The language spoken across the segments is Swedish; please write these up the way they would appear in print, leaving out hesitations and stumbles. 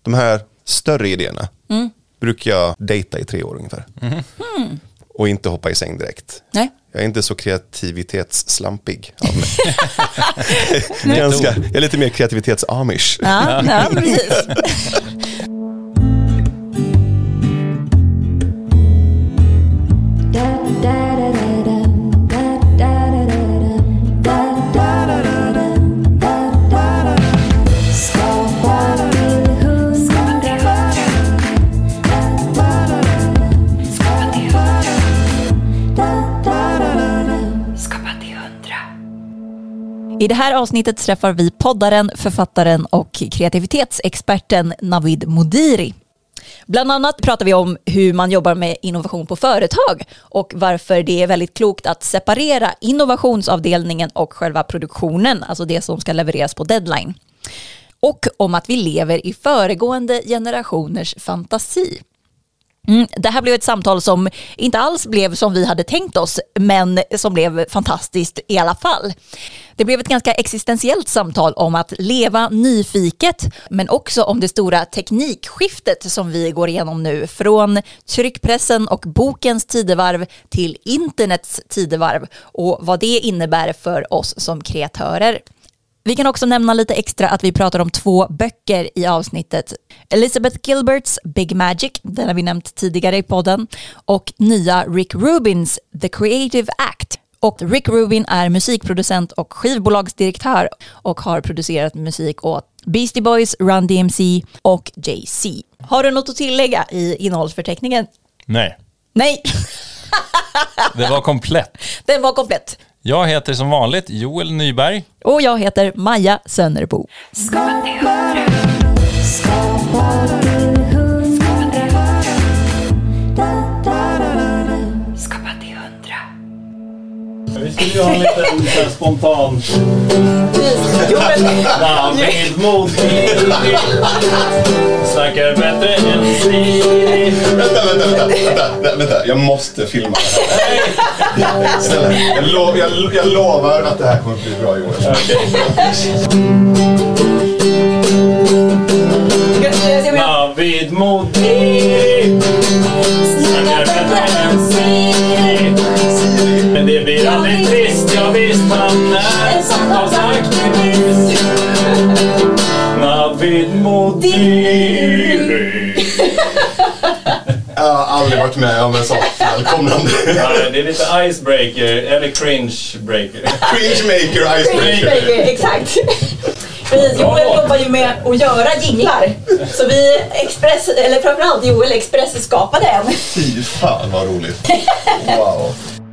De här större idéerna brukar jag dejta i 3 år ungefär. Och inte hoppa i säng direkt. Nej. Jag är inte så kreativitetsslampig av mig. Jag är lite mer kreativitets-amish. Ja, precis. I det här avsnittet träffar vi poddaren, författaren och kreativitetsexperten Navid Modiri. Bland annat pratar vi om hur man jobbar med innovation på företag och varför det är väldigt klokt att separera innovationsavdelningen och själva produktionen, alltså det som ska levereras på deadline. Och om att vi lever i föregående generationers fantasi. Det här blev ett samtal som inte alls blev som vi hade tänkt oss, men som blev fantastiskt i alla fall. Det blev ett ganska existentiellt samtal om att leva nyfiket, men också om det stora teknikskiftet som vi går igenom nu, från tryckpressen och bokens tidevarv till internets tidevarv och vad det innebär för oss som kreatörer. Vi kan också nämna lite extra att vi pratar om 2 böcker i avsnittet. Elizabeth Gilberts Big Magic, den har vi nämnt tidigare i podden, och nya Rick Rubins The Creative Act. Och Rick Rubin är musikproducent och skivbolagsdirektör och har producerat musik åt Beastie Boys, Run DMC och Jay-Z. Har du något att tillägga i innehållsförteckningen? Nej. Nej. Det var komplett. Den var komplett. Jag heter som vanligt Joel Nyberg. Och jag heter Maja Sönnerbo. Vi skulle ju ha en liten spontan Navid Modiri snackar bättre än Siri. Vänta, jag måste filma det här. Snälla, jag lovar att det här kommer bli bra, Joel. Navid Modiri snackar bättre än Siri. Men det blir aldrig trist, jag visst han är en samtalsaktivist. Navid Modiri. Jag har aldrig varit med om en sån välkomnande. Nej, det är lite icebreaker eller cringe-breaker. Cringe-maker, icebreaker. Exakt. Precis, Joel jobbar ju med att göra jinglar. Så vi framförallt Joel Express skapade en. Fy fan vad roligt. Wow.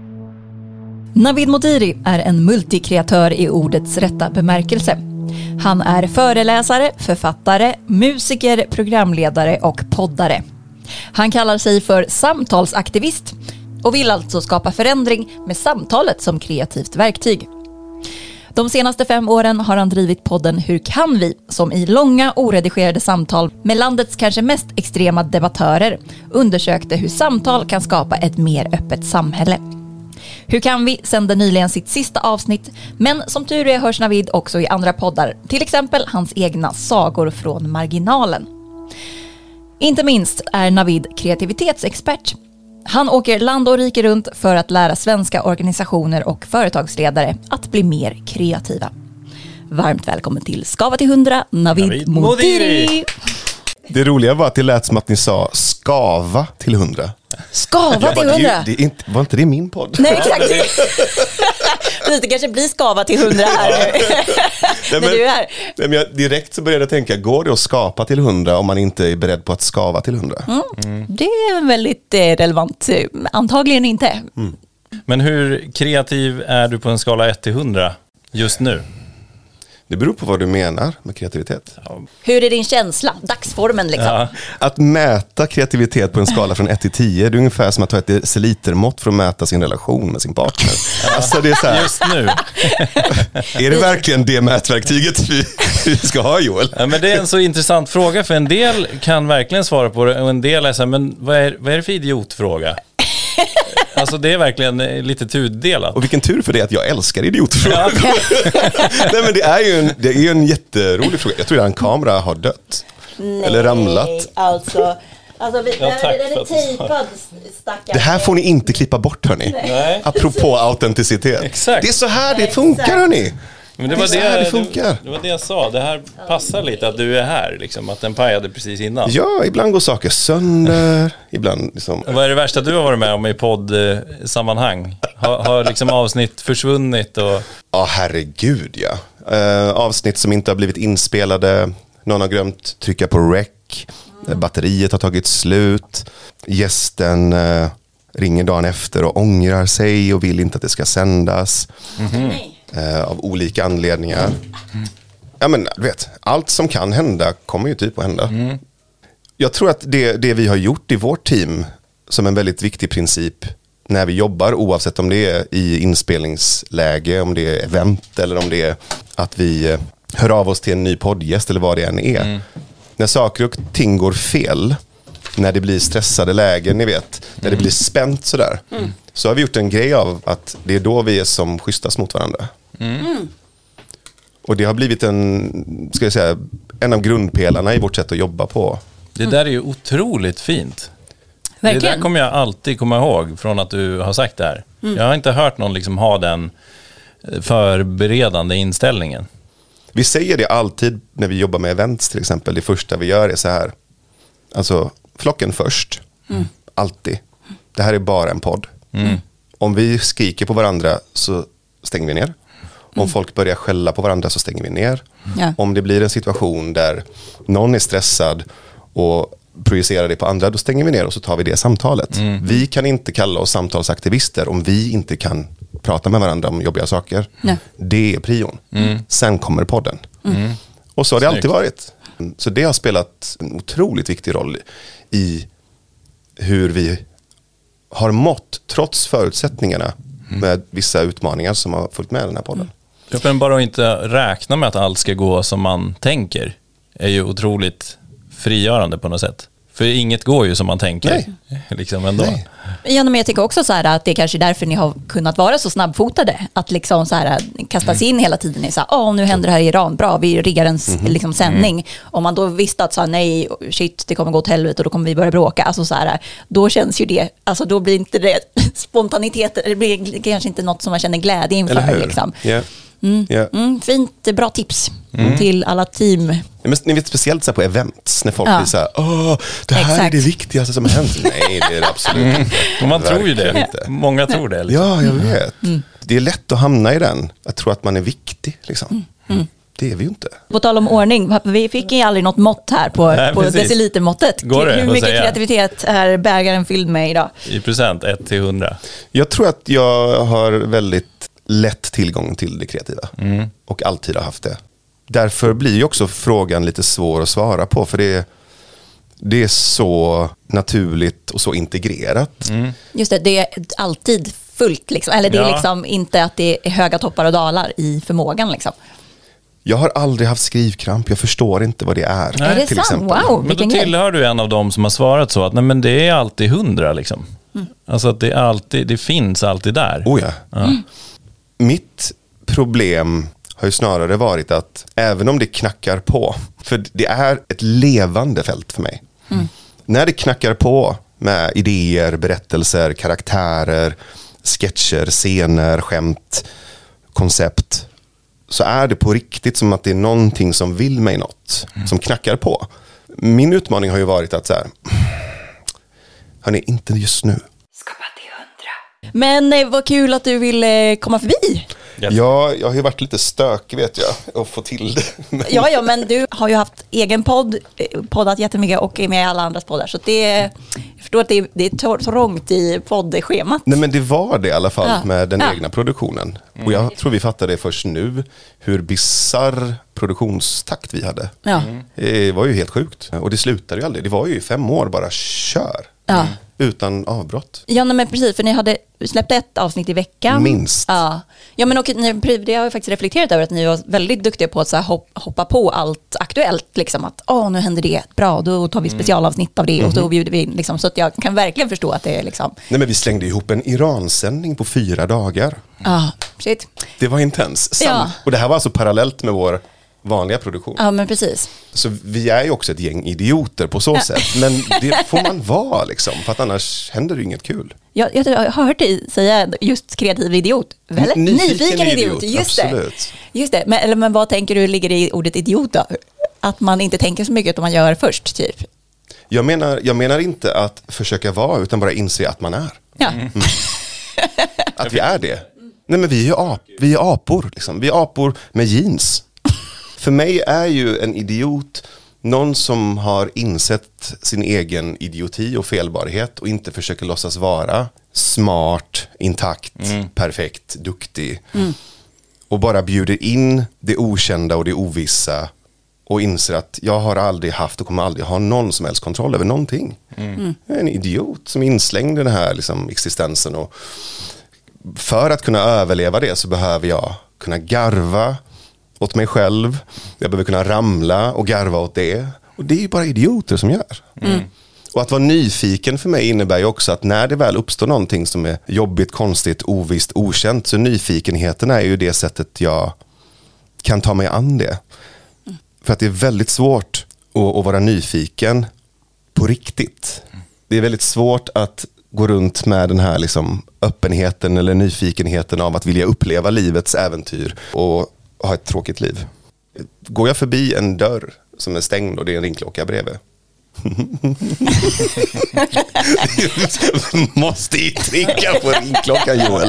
Navid Modiri är en multikreatör i ordets rätta bemärkelse. Han är föreläsare, författare, musiker, programledare och poddare. Han kallar sig för samtalsaktivist och vill alltså skapa förändring med samtalet som kreativt verktyg. De senaste 5 åren har han drivit podden Hur kan vi? Som i långa oredigerade samtal med landets kanske mest extrema debattörer undersökte hur samtal kan skapa ett mer öppet samhälle. Hur kan vi sände nyligen sitt sista avsnitt, men som tur är hörs Navid också i andra poddar, till exempel hans egna sagor från marginalen. Inte minst är Navid kreativitetsexpert. Han åker land och rike runt för att lära svenska organisationer och företagsledare att bli mer kreativa. Varmt välkommen till Skava till 100, Navid Modiri. Det roliga var att det lät som att ni sa skava till 100. Skava till 100? Var inte det min podd? Nej, exakt. Det kanske blir skava till 100 här nu. När du är här. Nej, men direkt så började jag tänka, går det att skapa till 100 om man inte är beredd på att skava till 100? Det är väldigt relevant. Antagligen inte. Men hur kreativ är du på en skala 1 till 100 just nu? Det beror på vad du menar med kreativitet. Hur är din känsla? Dagsformen liksom. Ja. Att mäta kreativitet på en skala från 1 till 10, det är ungefär som att ta ett decilitermått för att mäta sin relation med sin partner. Alltså det är så här, Just nu. är det verkligen det mätverktyget vi ska ha, Joel? Ja, men det är en så intressant fråga, för en del kan verkligen svara på det och en del är så här, men vad är det för idiotfråga? Alltså det är verkligen lite tudelat. Och vilken tur för det att jag älskar idiotfrågor. Ja. Nej, men det är ju en jätterolig fråga. Jag tror att en kamera har dött. Eller ramlat. Alltså Ja, den tack är för att du tejpad, stackare. Det här får ni inte klippa bort, hörni. Nej. Apropå autenticitet. Exakt. Det är så här det funkar, hörni. Men det var så här det funkar. det var det jag sa. Det här passar lite att du är här, liksom. Att den pajade precis innan. Ja, ibland går saker sönder. Ibland liksom... Vad är det värsta du har varit med om i poddsammanhang? Har liksom avsnitt försvunnit? Och... Ja, herregud, ja. Avsnitt som inte har blivit inspelade. Någon har glömt trycka på rec. Batteriet har tagit slut. Gästen ringer dagen efter och ångrar sig och vill inte att det ska sändas. Av olika anledningar. Ja, men du vet, allt som kan hända kommer ju typ att hända. Jag tror att det vi har gjort i vårt team som en väldigt viktig princip när vi jobbar, oavsett om det är i inspelningsläge, om det är event eller om det är att vi hör av oss till en ny poddgäst eller vad det än är. När saker och ting går fel, när det blir stressade lägen, ni vet, när det blir spänt sådär, så har vi gjort en grej av att det är då vi är som schysstast mot varandra. Och det har blivit en av grundpelarna i vårt sätt att jobba på. Det där är ju otroligt fint. Verkligen. Det där kommer jag alltid komma ihåg från att du har sagt det här. Jag har inte hört någon liksom ha den förberedande inställningen. Vi säger det alltid när vi jobbar med events till exempel. Det första vi gör är så här. Alltså, flocken först. Alltid. Det här är bara en podd. Om vi skriker på varandra så stänger vi ner. Om folk börjar skälla på varandra så stänger vi ner. Ja. Om det blir en situation där någon är stressad och projicerar det på andra, då stänger vi ner och så tar vi det samtalet. Vi kan inte kalla oss samtalsaktivister om vi inte kan prata med varandra om jobbiga saker. Nej. Det är prion. Sen kommer podden. Och så har det alltid varit. Så det har spelat en otroligt viktig roll i hur vi har mått trots förutsättningarna med vissa utmaningar som har följt med den här podden. Jag kan bara inte räkna med att allt ska gå som man tänker är ju otroligt frigörande på något sätt. För inget går ju som man tänker. Liksom ändå. Nej. Ja, men jag tycker också så här att det är kanske därför ni har kunnat vara så snabbfotade. Att liksom så här kastas in hela tiden i så här, nu händer det här i Iran, bra, vi riggar en liksom sändning. Om man då visste att så här, nej, shit, det kommer gå åt helvete och då kommer vi börja bråka. Alltså så här, då känns ju det, alltså då blir inte det spontanitet, det blir kanske inte något som man känner glädje inför. Eller hur? Liksom. Yeah. Fint, bra tips till alla team. Men ni vet speciellt så här på events när folk blir så här, det här är det viktigaste som har hänt. Nej, det är det absolut inte. Och man tror ju Verkligen det. inte. Många tror det. Liksom. Ja, jag vet. Det är lätt att hamna i den. Att tro att man är viktig. Liksom. Det är vi ju inte. På tal om ordning, vi fick ju aldrig något mått här på decilitermåttet. Går det Hur att mycket säga? Kreativitet är bägaren fylld med idag? I procent, 1-100. Jag tror att jag har väldigt lätt tillgång till det kreativa. Och alltid har haft det. Därför blir ju också frågan lite svår att svara på. För det är så naturligt och så integrerat. Just det är alltid fullt liksom. Eller det är liksom inte att det är höga toppar och dalar i förmågan liksom. Jag har aldrig haft skrivkramp. Jag förstår inte vad det är. Är det till sant? exempel. Wow, Men vilken då grej. tillhör du en av dem som har svarat så att nej, men det är alltid 100 liksom. Alltså att det finns alltid där. Oh ja. Mitt problem har ju snarare varit att även om det knackar på, för det är ett levande fält för mig. När det knackar på med idéer, berättelser, karaktärer, sketcher, scener, skämt, koncept, så är det på riktigt som att det är någonting som vill mig något, som knackar på. Min utmaning har ju varit att så här, hörni, inte just nu. Men vad kul att du ville komma förbi. Ja, jag har ju varit lite stökig vet jag och få till det. Ja, men du har ju haft egen podd, poddat jättemycket och är med i alla andras poddar. Så jag förstår att det är trångt i poddschemat. Nej, men det var det i alla fall med den egna produktionen. Och jag tror vi fattade det först nu, hur bizarr produktionstakt vi hade. Ja. Det var ju helt sjukt. Och det slutade ju aldrig. Det var ju 5 år bara kör. Ja. Utan avbrott. Ja, men precis, för ni hade släppt ett avsnitt i veckan. Minst. Ja, men och det har jag faktiskt reflekterat över att ni var väldigt duktiga på att så här hoppa på allt aktuellt. Liksom att, nu händer det, bra, då tar vi specialavsnitt av det och då bjuder vi in. Liksom, så att jag kan verkligen förstå att det är liksom... Nej, men vi slängde ihop en Iran-sändning på 4 dagar. Shit. Det var intens. Ja. Och det här var alltså parallellt med vår vanliga produktion. Ja, men precis. Så vi är ju också ett gäng idioter på så sätt. Men det får man vara liksom, för att annars händer det inget kul. Jag har hört dig säga just kreativ idiot. Väl? Nyfiken idiot. Just absolut. Just det. Men vad tänker du ligger i ordet idiot då? Att man inte tänker så mycket utan man gör först, typ? Jag menar inte att försöka vara, utan bara inse att man är. Ja. Att vi är det. Nej, men vi är apor. Liksom. Vi är apor med jeans. För mig är ju en idiot någon som har insett sin egen idioti och felbarhet och inte försöker låtsas vara smart, intakt, perfekt, duktig. Och bara bjuder in det okända och det ovissa och inser att jag har aldrig haft och kommer aldrig ha någon som helst kontroll över någonting. Jag är en idiot som är inslängd i den här liksom, existensen. Och för att kunna överleva det så behöver jag kunna garva åt mig själv. Jag behöver kunna ramla och garva åt det. Och det är ju bara idioter som gör. Och att vara nyfiken för mig innebär ju också att när det väl uppstår någonting som är jobbigt, konstigt, ovisst, okänt, så nyfikenheten är ju det sättet jag kan ta mig an det. För att det är väldigt svårt att vara nyfiken på riktigt. Det är väldigt svårt att gå runt med den här liksom öppenheten eller nyfikenheten av att vilja uppleva livets äventyr och ha ett tråkigt liv. Går jag förbi en dörr som är stängd och det är en ringklocka bredvid. Måste ju trycka på ringklockan, Joel.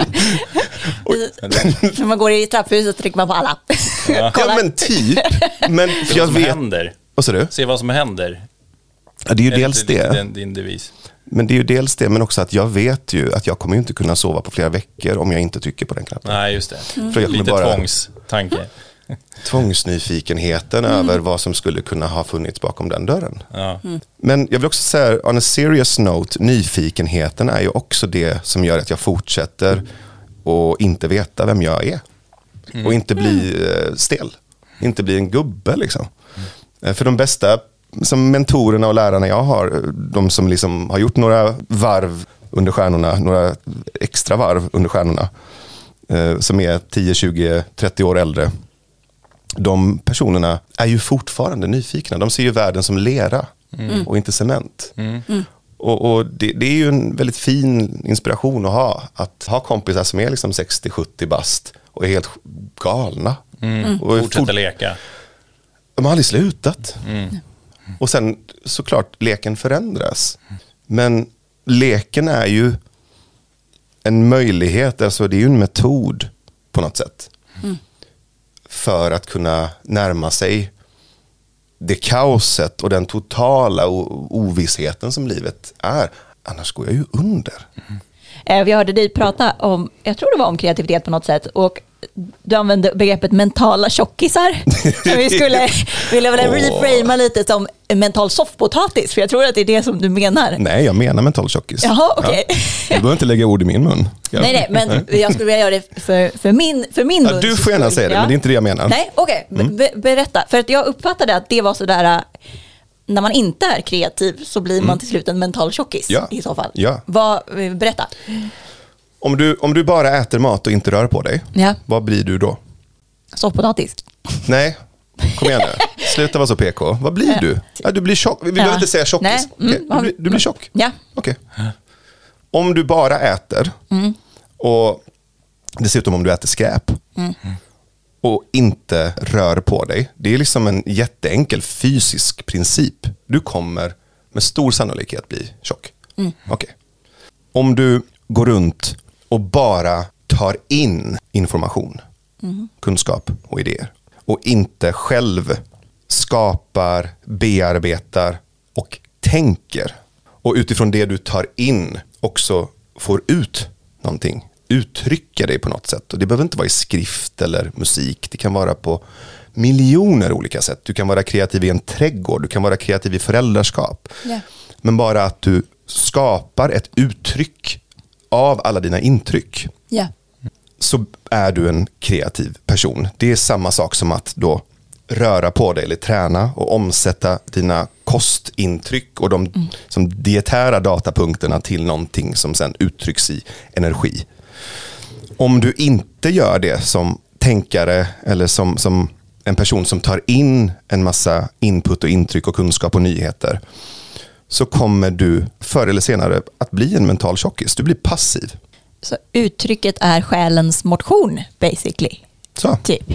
När man går i trapphuset trycker man på alla. Ja, men typ. Men för jag vet. Händer. Vad sa du? Se vad som händer. Ja, det är ju dels det. Din devis. Men det är ju dels det, men också att jag vet ju att jag kommer inte kunna sova på flera veckor om jag inte trycker på den knappen. Nej, just det. För jag lite tvångstanke. Tvångsnyfikenheten över vad som skulle kunna ha funnits bakom den dörren. Ja. Men jag vill också säga, on a serious note, nyfikenheten är ju också det som gör att jag fortsätter och inte veta vem jag är. Och inte bli stel. Inte bli en gubbe liksom. För de bästa som mentorerna och lärarna jag har, de som liksom har gjort några varv under stjärnorna, några extra varv under stjärnorna, som är 10, 20, 30 år äldre, de personerna är ju fortfarande nyfikna. De ser ju världen som lera och inte cement. Och det är ju en väldigt fin inspiration att ha kompisar som är liksom 60-70 bast och är helt galna. Och fortsätta leka. De har aldrig slutat. Och sen såklart leken förändras. Men leken är ju en möjlighet, alltså det är ju en metod på något sätt. För att kunna närma sig det kaoset och den totala ovissheten som livet är. Annars går jag ju under. Vi hörde dig prata om, jag tror det var om kreativitet på något sätt, och du använde begreppet mentala tjockisar. Vi skulle vilja reframa lite som mental soffpotatis, för jag tror att det är det som du menar. Nej, jag menar mental tjockis. Jaha, okej. Ja. Du behöver inte lägga ord i min mun. Nej, men jag skulle vilja göra det för min mun. Du får gärna säga det, men det är inte det jag menar. Nej, okej. Berätta. För att jag uppfattade att det var sådär, när man inte är kreativ så blir man till slut en mental tjockis i så fall. Ja. Berätta. Om du bara äter mat och inte rör på dig, vad blir du då? Soffpotatis. Nej, kom igen nu. Sluta vara så PK. Vad blir du? Ja, du blir tjock. Vi behöver inte säga tjockis. Okay. Du blir tjock. Ja. Okay. Om du bara äter och dessutom om du äter skräp och inte rör på dig. Det är liksom en jätteenkel fysisk princip. Du kommer med stor sannolikhet bli tjock. Okay. Om du går runt och bara tar in information, kunskap och idéer och inte själv skapar, bearbetar och tänker, och utifrån det du tar in också får ut någonting, uttrycka dig på något sätt. Och det behöver inte vara i skrift eller musik, det kan vara på miljoner olika sätt. Du kan vara kreativ i en trädgård, du kan vara kreativ i föräldraskap. Men bara att du skapar ett uttryck av alla dina intryck, så är du en kreativ person. Det är samma sak som att då röra på dig eller träna och omsätta dina kostintryck och de som dietära datapunkterna till någonting som sen uttrycks i energi. Om du inte gör det som tänkare eller som en person som tar in en massa input och intryck och kunskap och nyheter, så kommer du förr eller senare att bli en mental tjockis. Du blir passiv. Så uttrycket är själens motion, basically. Så, Typ.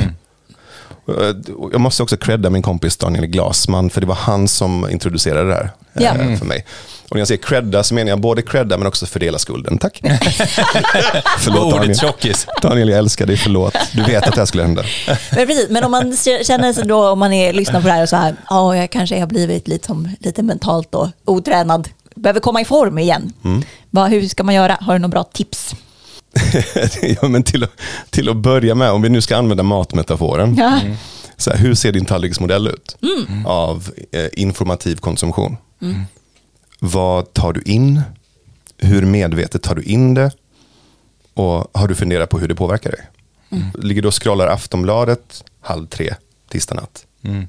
Jag måste också credda min kompis Daniel Glasman, för det var han som introducerade det här för mig. Och när jag säger credda så menar jag både credda men också fördela skulden. Tack. Förlåt Daniel. Daniel, jag älskar dig, förlåt. Du vet att det här skulle hända. Men om man känner sig då, om man lyssnar på det här och så här, jag kanske har blivit lite mentalt och otränad, behöver komma i form igen. Hur ska man göra? Har du några bra tips? Ja, men till att börja med, om vi nu ska använda matmetaforen. Så här, hur ser din tallriksmodell ut av informativ konsumtion? Vad tar du in? Hur medvetet tar du in det? Och har du funderat på hur det påverkar dig? Ligger du och scrollar Aftonbladet 2:30 tisdag natt?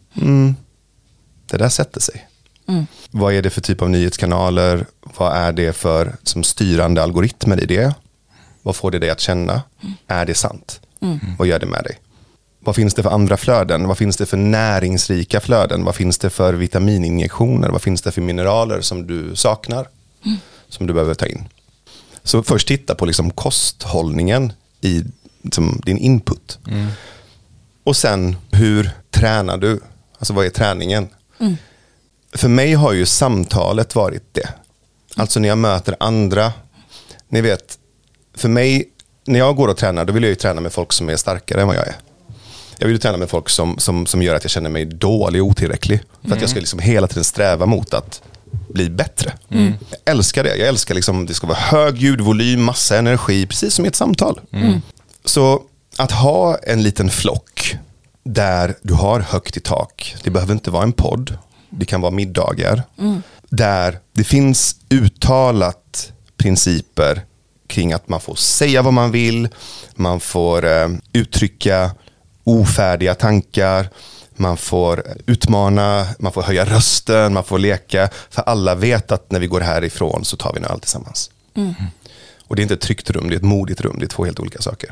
Det där sätter sig. Vad är det för typ av nyhetskanaler? Vad är det för som styrande algoritmer i det? Vad får det dig att känna? Är det sant? Vad gör det med dig? Vad finns det för andra flöden? Vad finns det för näringsrika flöden? Vad finns det för vitamininjektioner? Vad finns det för mineraler som du saknar? Som du behöver ta in. Så först titta på liksom kosthållningen i liksom din input. Och sen, hur tränar du? Alltså vad är träningen? För mig har ju samtalet varit det. Alltså när jag möter andra. Ni vet, för mig, när jag går och tränar, då vill jag ju träna med folk som är starkare än vad jag är. Jag vill ju träna med folk som gör att jag känner mig dålig och otillräcklig. För att jag ska liksom hela tiden sträva mot att bli bättre. Jag älskar det. Jag älskar liksom, det ska vara hög ljudvolym, massa energi, precis som i ett samtal. Så att ha en liten flock där du har högt i tak. Det behöver inte vara en podd. Det kan vara middagar. Där det finns uttalat principer kring att man får säga vad man vill. Man får uttrycka ofärdiga tankar. Man får utmana, man får höja rösten, man får leka. För alla vet att när vi går härifrån så tar vi allt tillsammans. Och det är inte ett tryggt rum, det är ett modigt rum. Det är två helt olika saker.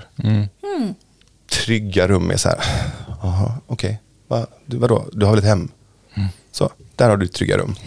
Trygga rum är så här, okej. Vadå? Du har väl ett hem? Så, där har du ett trygga rum.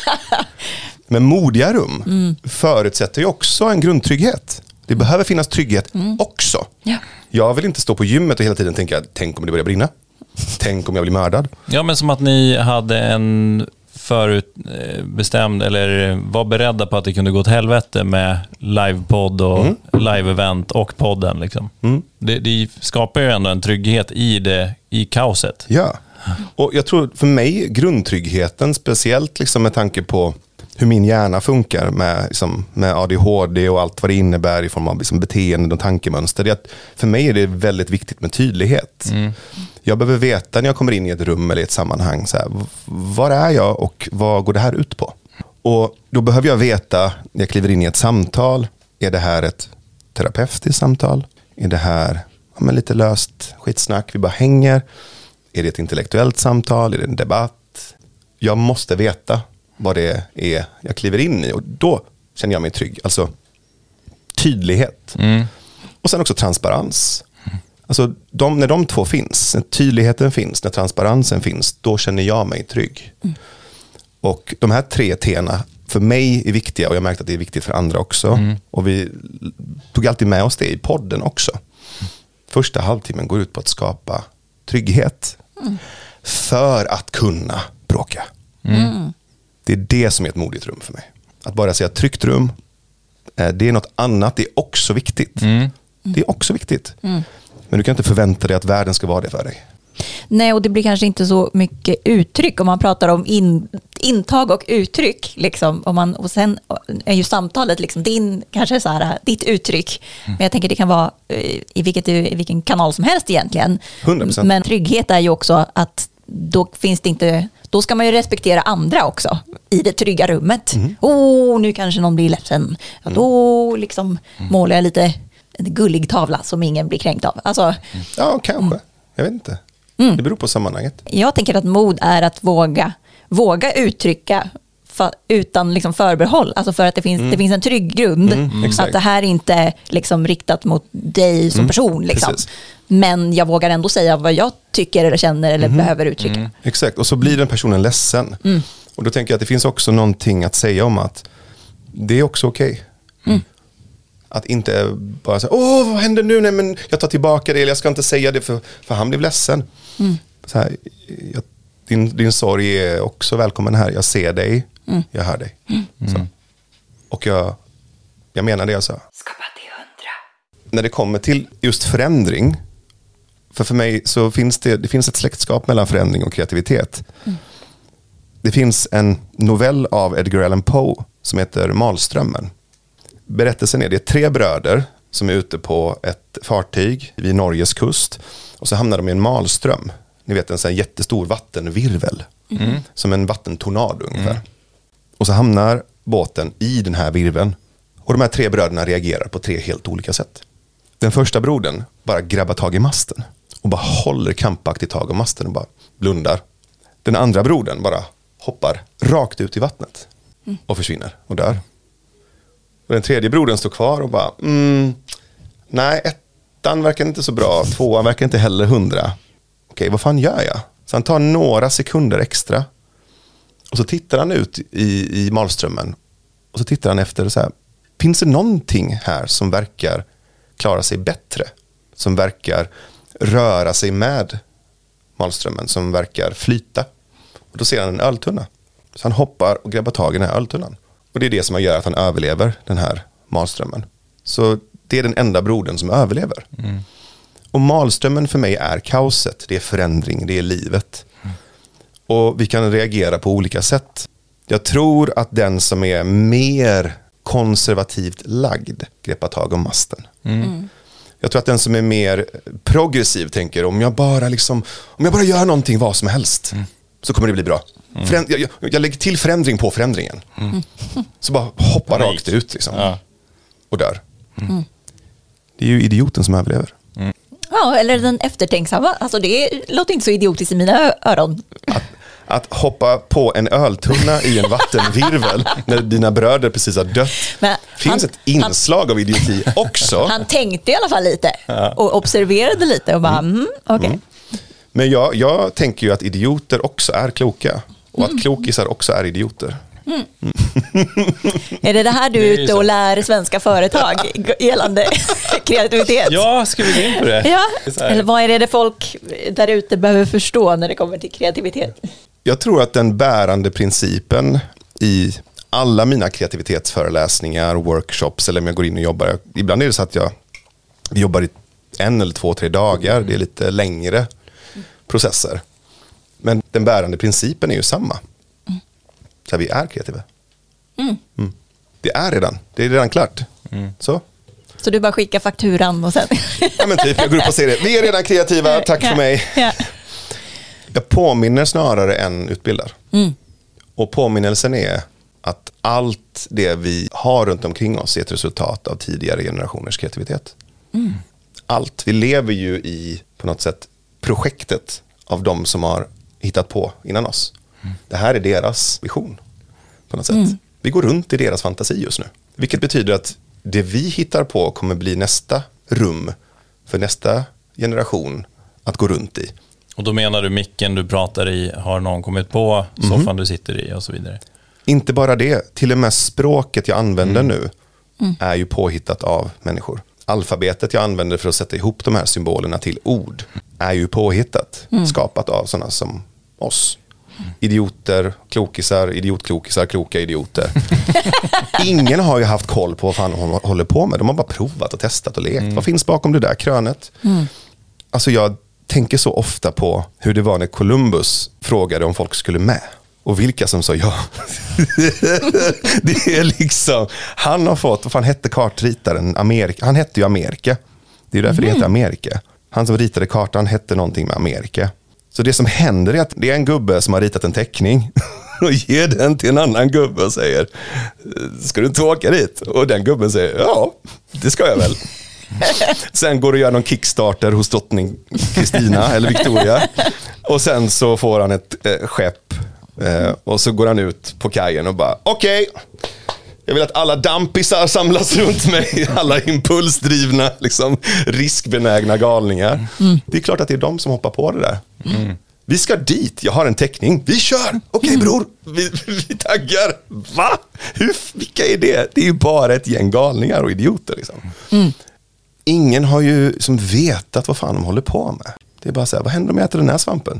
Men modiga rum förutsätter ju också en grundtrygghet. Det behöver finnas trygghet också. Jag vill inte stå på gymmet och hela tiden tänka, tänk om det börjar brinna. Tänk om jag blir mördad. Ja, men som att ni hade en förutbestämd eller var beredda på att det kunde gå åt helvete med livepodd och live-event och podden. Liksom. Det skapar ju ändå en trygghet i kaoset. Ja, och jag tror för mig grundtryggheten, speciellt liksom med tanke på hur min hjärna funkar med ADHD och allt vad det innebär i form av liksom beteenden och tankemönster. Det att för mig är det väldigt viktigt med tydlighet. Jag behöver veta när jag kommer in i ett rum eller ett sammanhang, så här, var är jag och vad går det här ut på? Och då behöver jag veta när jag kliver in i ett samtal, är det här ett terapeutiskt samtal? Är det här lite löst skitsnack, vi bara hänger? Är det ett intellektuellt samtal? Är det en debatt? Jag måste veta vad det är jag kliver in i, och då känner jag mig trygg. Alltså tydlighet. Och sen också transparens. Alltså när de två finns, när tydligheten finns, när transparensen finns, då känner jag mig trygg. Och de här 3 T:na för mig är viktiga, och jag märkte att det är viktigt för andra också. Och vi tog alltid med oss det i podden också. Första halvtimmen går ut på att skapa trygghet för att kunna bråka. Det är det som är ett modigt rum för mig. Att bara säga tryggt rum, det är något annat, det är också viktigt. Det är också viktigt. Men du kan inte förvänta dig att världen ska vara det för dig. Nej, och det blir kanske inte så mycket uttryck om man pratar om intag och uttryck. Liksom, och sen är ju samtalet liksom kanske så här, ditt uttryck. Men jag tänker det kan vara i vilken kanal som helst egentligen. 100%. Men trygghet är ju också att då ska man ju respektera andra också i det trygga rummet. Nu kanske någon blir ledsen. Då liksom målar jag lite en gullig tavla som ingen blir kränkt av. Alltså, ja, kanske. Jag vet inte. Det beror på sammanhanget. Jag tänker att mod är att våga uttrycka utan liksom förbehåll. Alltså för att det finns en trygg grund. Att det här inte är liksom riktat mot dig som person. Liksom. Men jag vågar ändå säga vad jag tycker eller känner eller behöver uttrycka. Exakt, och så blir den personen ledsen. Och då tänker jag att det finns också någonting att säga om att det är också okej. Att inte bara säga, vad händer nu? Nej, men jag tar tillbaka det, eller jag ska inte säga det för han blev ledsen. Så här, din sorg är också välkommen här. Jag ser dig, jag hör dig. Så. Och jag menar det jag sa. Skapa till 100. När det kommer till just förändring, för mig så finns det finns ett släktskap mellan förändring och kreativitet. Det finns en novell av Edgar Allan Poe som heter Malströmmen. Berättelsen är det 3 bröder som är ute på ett fartyg vid Norges kust, och så hamnar de i en malström. Ni vet, en sån här jättestor vattenvirvel. Som en vattentornado ungefär. Och så hamnar båten i den här virveln. Och de här 3 bröderna reagerar på 3 helt olika sätt. Den första brodern bara grabbar tag i masten och bara håller krampaktigt tag om masten och bara blundar. Den andra brodern bara hoppar rakt ut i vattnet och försvinner och dör. Och den tredje brodern står kvar och bara nej, 1:an verkar inte så bra, 2:an verkar inte heller 100. Okej, vad fan gör jag? Så han tar några sekunder extra och så tittar han ut i malströmmen och så tittar han efter och så här, finns det någonting här som verkar klara sig bättre, som verkar röra sig med malströmmen, som verkar flyta? Och då ser han en öltunna. Så han hoppar och grabbar tag i den här öltunnan. Och det är det som gör att han överlever den här malströmmen. Så det är den enda brodern som överlever. Och malströmmen för mig är kaoset, det är förändring, det är livet. Och vi kan reagera på olika sätt. Jag tror att den som är mer konservativt lagd greppar tag om masten. Jag tror att den som är mer progressiv tänker, om jag bara gör någonting, vad som helst, så kommer det bli bra. Jag lägger till förändring på förändringen. Så bara hoppa rakt ut liksom. Och dör. Det är ju idioten som överlever. Ja, eller den eftertänksamma. Alltså det låter inte så idiotiskt i mina öron. Att hoppa på en öltunna i en vattenvirvel när dina bröder precis har dött. Men finns ett inslag av idioti också. Han tänkte i alla fall lite och observerade lite och bara, okej. Men jag tänker ju att idioter också är kloka. Och att klokisar också är idioter. Är det här du är ute och lär svenska företag gällande kreativitet? Ja, ska vi gå in på det? Ja. Eller vad är det folk där ute behöver förstå när det kommer till kreativitet? Jag tror att den bärande principen i alla mina kreativitetsföreläsningar, workshops, eller om jag går in och jobbar, ibland är det så att vi jobbar i 1 eller 2, 3 dagar, det är lite längre processer. Men den bärande principen är ju samma. Så vi är kreativa. Det är redan klart. Så du bara skickar fakturan och sen... Ja, men typ, jag går upp och säger det. Vi är redan kreativa, tack för mig. Jag påminner snarare än utbildar. Och påminnelsen är att allt det vi har runt omkring oss är ett resultat av tidigare generationers kreativitet. Allt. Vi lever ju i, på något sätt, projektet av de som har hittat på innan oss. Det här är deras vision på något sätt. Vi går runt i deras fantasi just nu. Vilket betyder att det vi hittar på kommer bli nästa rum för nästa generation att gå runt i. Och då menar du micken du pratar i, har någon kommit på, soffan du sitter i och så vidare? Inte bara det, till och med språket jag använder nu är ju påhittat av människor. Alfabetet jag använder för att sätta ihop de här symbolerna till ord är ju påhittat, skapat av sådana som oss. Idioter, klokisar, idiotklokisar, kloka idioter. Ingen har ju haft koll på vad fan de håller på med. De har bara provat och testat och lekt. Vad finns bakom det där krönet? Alltså jag tänker så ofta på hur det var när Columbus frågade om folk skulle med. Och vilka som sa ja. Det är liksom, han har fått, vad fan hette kartritaren? Amerika. Han hette ju Amerika. Det är därför det heter Amerika. Han som ritade kartan hette någonting med Amerika. Så det som händer är att det är en gubbe som har ritat en teckning och ger den till en annan gubbe och säger, ska du inte åka dit? Och den gubben säger, ja, det ska jag väl. Sen går det att göra någon kickstarter hos drottning Kristina eller Victoria. Och sen så får han ett skepp Och så går han ut på kajen och bara, okej. Jag vill att alla dampisar samlas runt mig. Alla impulsdrivna, liksom, riskbenägna galningar. Det är klart att det är de som hoppar på det där. Vi ska dit, jag har en teckning. Vi kör, okej bror. Vi taggar. Va? Vilka är det? Det är ju bara ett gäng galningar och idioter liksom. Ingen har ju som vetat vad fan de håller på med. Det är bara så här, vad händer om jag äter den här svampen?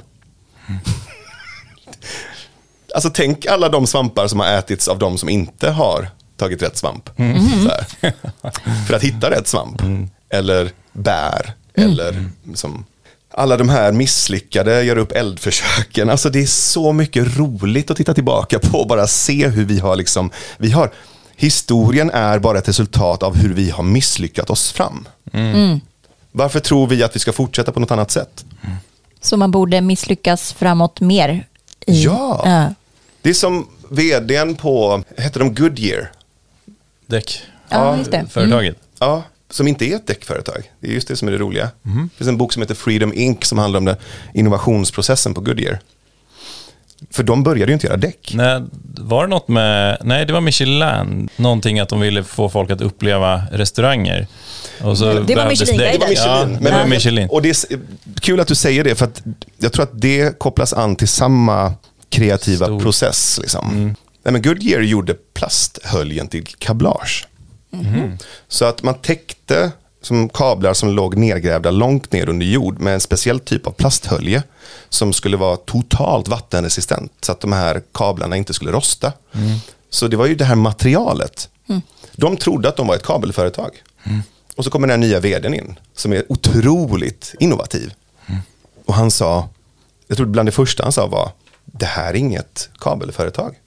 Alltså tänk alla de svampar som har ätits av de som inte har tagit rätt svamp. Så här. För att hitta rätt svamp. Eller bär. Eller som alla de här misslyckade gör upp eldförsöken. Alltså det är så mycket roligt att titta tillbaka på och bara se hur vi har historien är bara ett resultat av hur vi har misslyckat oss fram. Varför tror vi att vi ska fortsätta på något annat sätt? Så man borde misslyckas framåt mer? Ja. Det är som vdn på, heter de Goodyear? Däck. Ja, just det. Företaget. Ja, som inte är ett däckföretag. Det är just det som är det roliga. Det finns en bok som heter Freedom Inc. som handlar om den innovationsprocessen på Goodyear. För de började ju inte göra däck. Nej, var det något med... Nej, det var Michelin. Någonting att de ville få folk att uppleva restauranger. Och så det var Michelin. Det var Michelin. Ja, det var Michelin. Och det är kul att du säger det, för att jag tror att det kopplas an till samma kreativa process. Liksom. Nej, men Goodyear gjorde plasthöljen till kablage. Så att man täckte som kablar som låg nedgrävda långt ner under jord med en speciell typ av plasthölje som skulle vara totalt vattenresistent så att de här kablarna inte skulle rosta. Så det var ju det här materialet. De trodde att de var ett kabelföretag. Och så kommer den här nya vdn in som är otroligt innovativ. Och han sa, jag tror bland det första han sa var, det här är inget kabelföretag.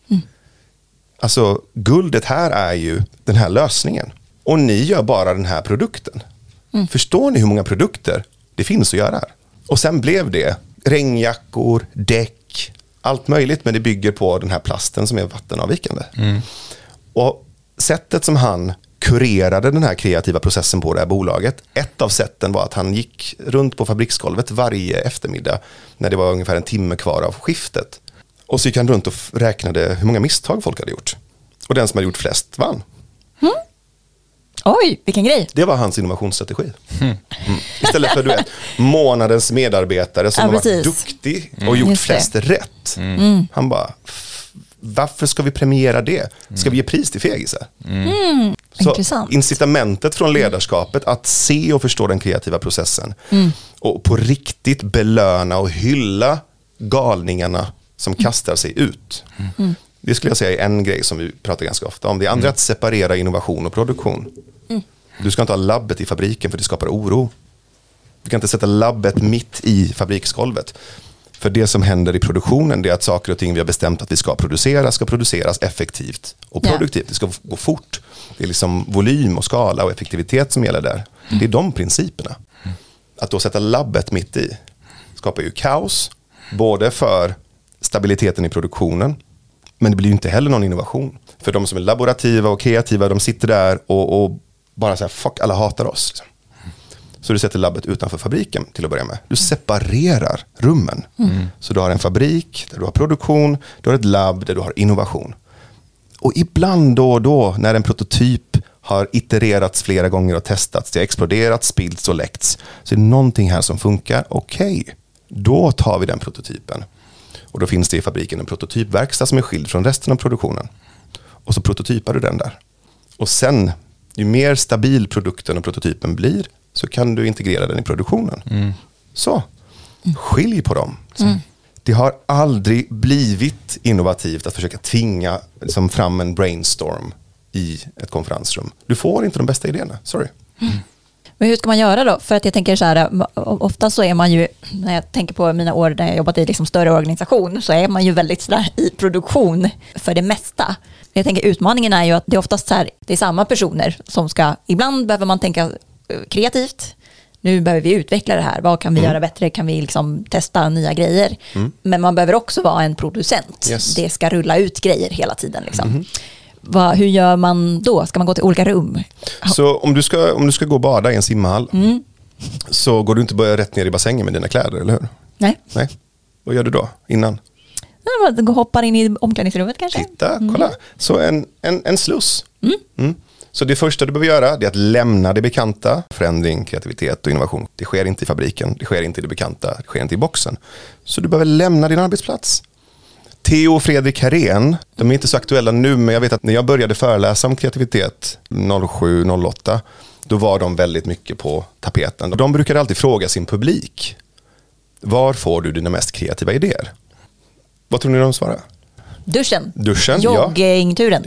Alltså guldet här är ju den här lösningen. Och ni gör bara den här produkten. Förstår ni hur många produkter det finns att göra här? Och sen blev det regnjackor, däck, allt möjligt, men det bygger på den här plasten som är vattenavvikande. Och sättet som han kurerade den här kreativa processen på det här bolaget, ett av sätten var att han gick runt på fabriksgolvet varje eftermiddag när det var ungefär en timme kvar av skiftet. Och så gick han runt och räknade hur många misstag folk hade gjort. Och den som hade gjort flest vann. Oj, vilken grej. Det var hans innovationsstrategi. Istället för, du vet, månadens medarbetare som har varit duktig och gjort flest rätt. Han bara, varför ska vi premiera det? Ska vi ge pris till fegisar? Så intressant. Incitamentet från ledarskapet att se och förstå den kreativa processen och på riktigt belöna och hylla galningarna som kastar sig ut. Det skulle jag säga är en grej som vi pratar ganska ofta om. Det andra är att separera innovation och produktion. Du ska inte ha labbet i fabriken för det skapar oro. Du kan inte sätta labbet mitt i fabriksgolvet. För det som händer i produktionen, det är att saker och ting vi har bestämt att vi ska produceras effektivt och produktivt. Det ska gå fort. Det är liksom volym och skala och effektivitet som gäller där. Det är de principerna. Att då sätta labbet mitt i skapar ju kaos, både för stabiliteten i produktionen, men det blir ju inte heller någon innovation. För de som är laborativa och kreativa, de sitter där och bara så här, fuck, alla hatar oss. Liksom. Så du sätter labbet utanför fabriken till att börja med. Du separerar rummen. Så du har en fabrik där du har produktion, du har ett labb där du har innovation. Och ibland då och då när en prototyp har itererats flera gånger och testats, det har exploderat, spillts och läckts, så är det någonting här som funkar. Okej, då tar vi den prototypen. Och då finns det i fabriken en prototypverkstad som är skild från resten av produktionen. Och så prototypar du den där. Och sen, ju mer stabil produkten och prototypen blir, så kan du integrera den i produktionen. Så, skilj på dem. Det har aldrig blivit innovativt att försöka tvinga liksom, fram en brainstorm i ett konferensrum. Du får inte de bästa idéerna, sorry. Men hur ska man göra då? För att jag tänker så här, ofta så är man ju, när jag tänker på mina år där jag jobbat i liksom större organisation, så är man ju väldigt sådär i produktion för det mesta. Jag tänker utmaningen är ju att det är oftast så här, det är samma personer som ska, ibland behöver man tänka kreativt, nu behöver vi utveckla det här, vad kan vi göra bättre, kan vi liksom testa nya grejer. Men man behöver också vara en producent, det ska rulla ut grejer hela tiden liksom. Hur gör man då? Ska man gå till olika rum? Så om du ska gå och bada i en simhall, så går du inte bara rätt ner i bassängen med dina kläder, eller hur? Nej. Vad gör du då innan? Hoppar in i omklädningsrummet kanske. Titta, kolla. Så en sluss. Så det första du behöver göra är att lämna det bekanta. Förändring, kreativitet och innovation. Det sker inte i fabriken, det sker inte i det bekanta, det sker inte i boxen. Så du behöver lämna din arbetsplats. Theo och Fredrik Herén, de är inte så aktuella nu, men jag vet att när jag började föreläsa om kreativitet 07-08, då var de väldigt mycket på tapeten. De brukade alltid fråga sin publik: var får du dina mest kreativa idéer? Vad tror ni de svarar? Duschen. Joggingturen.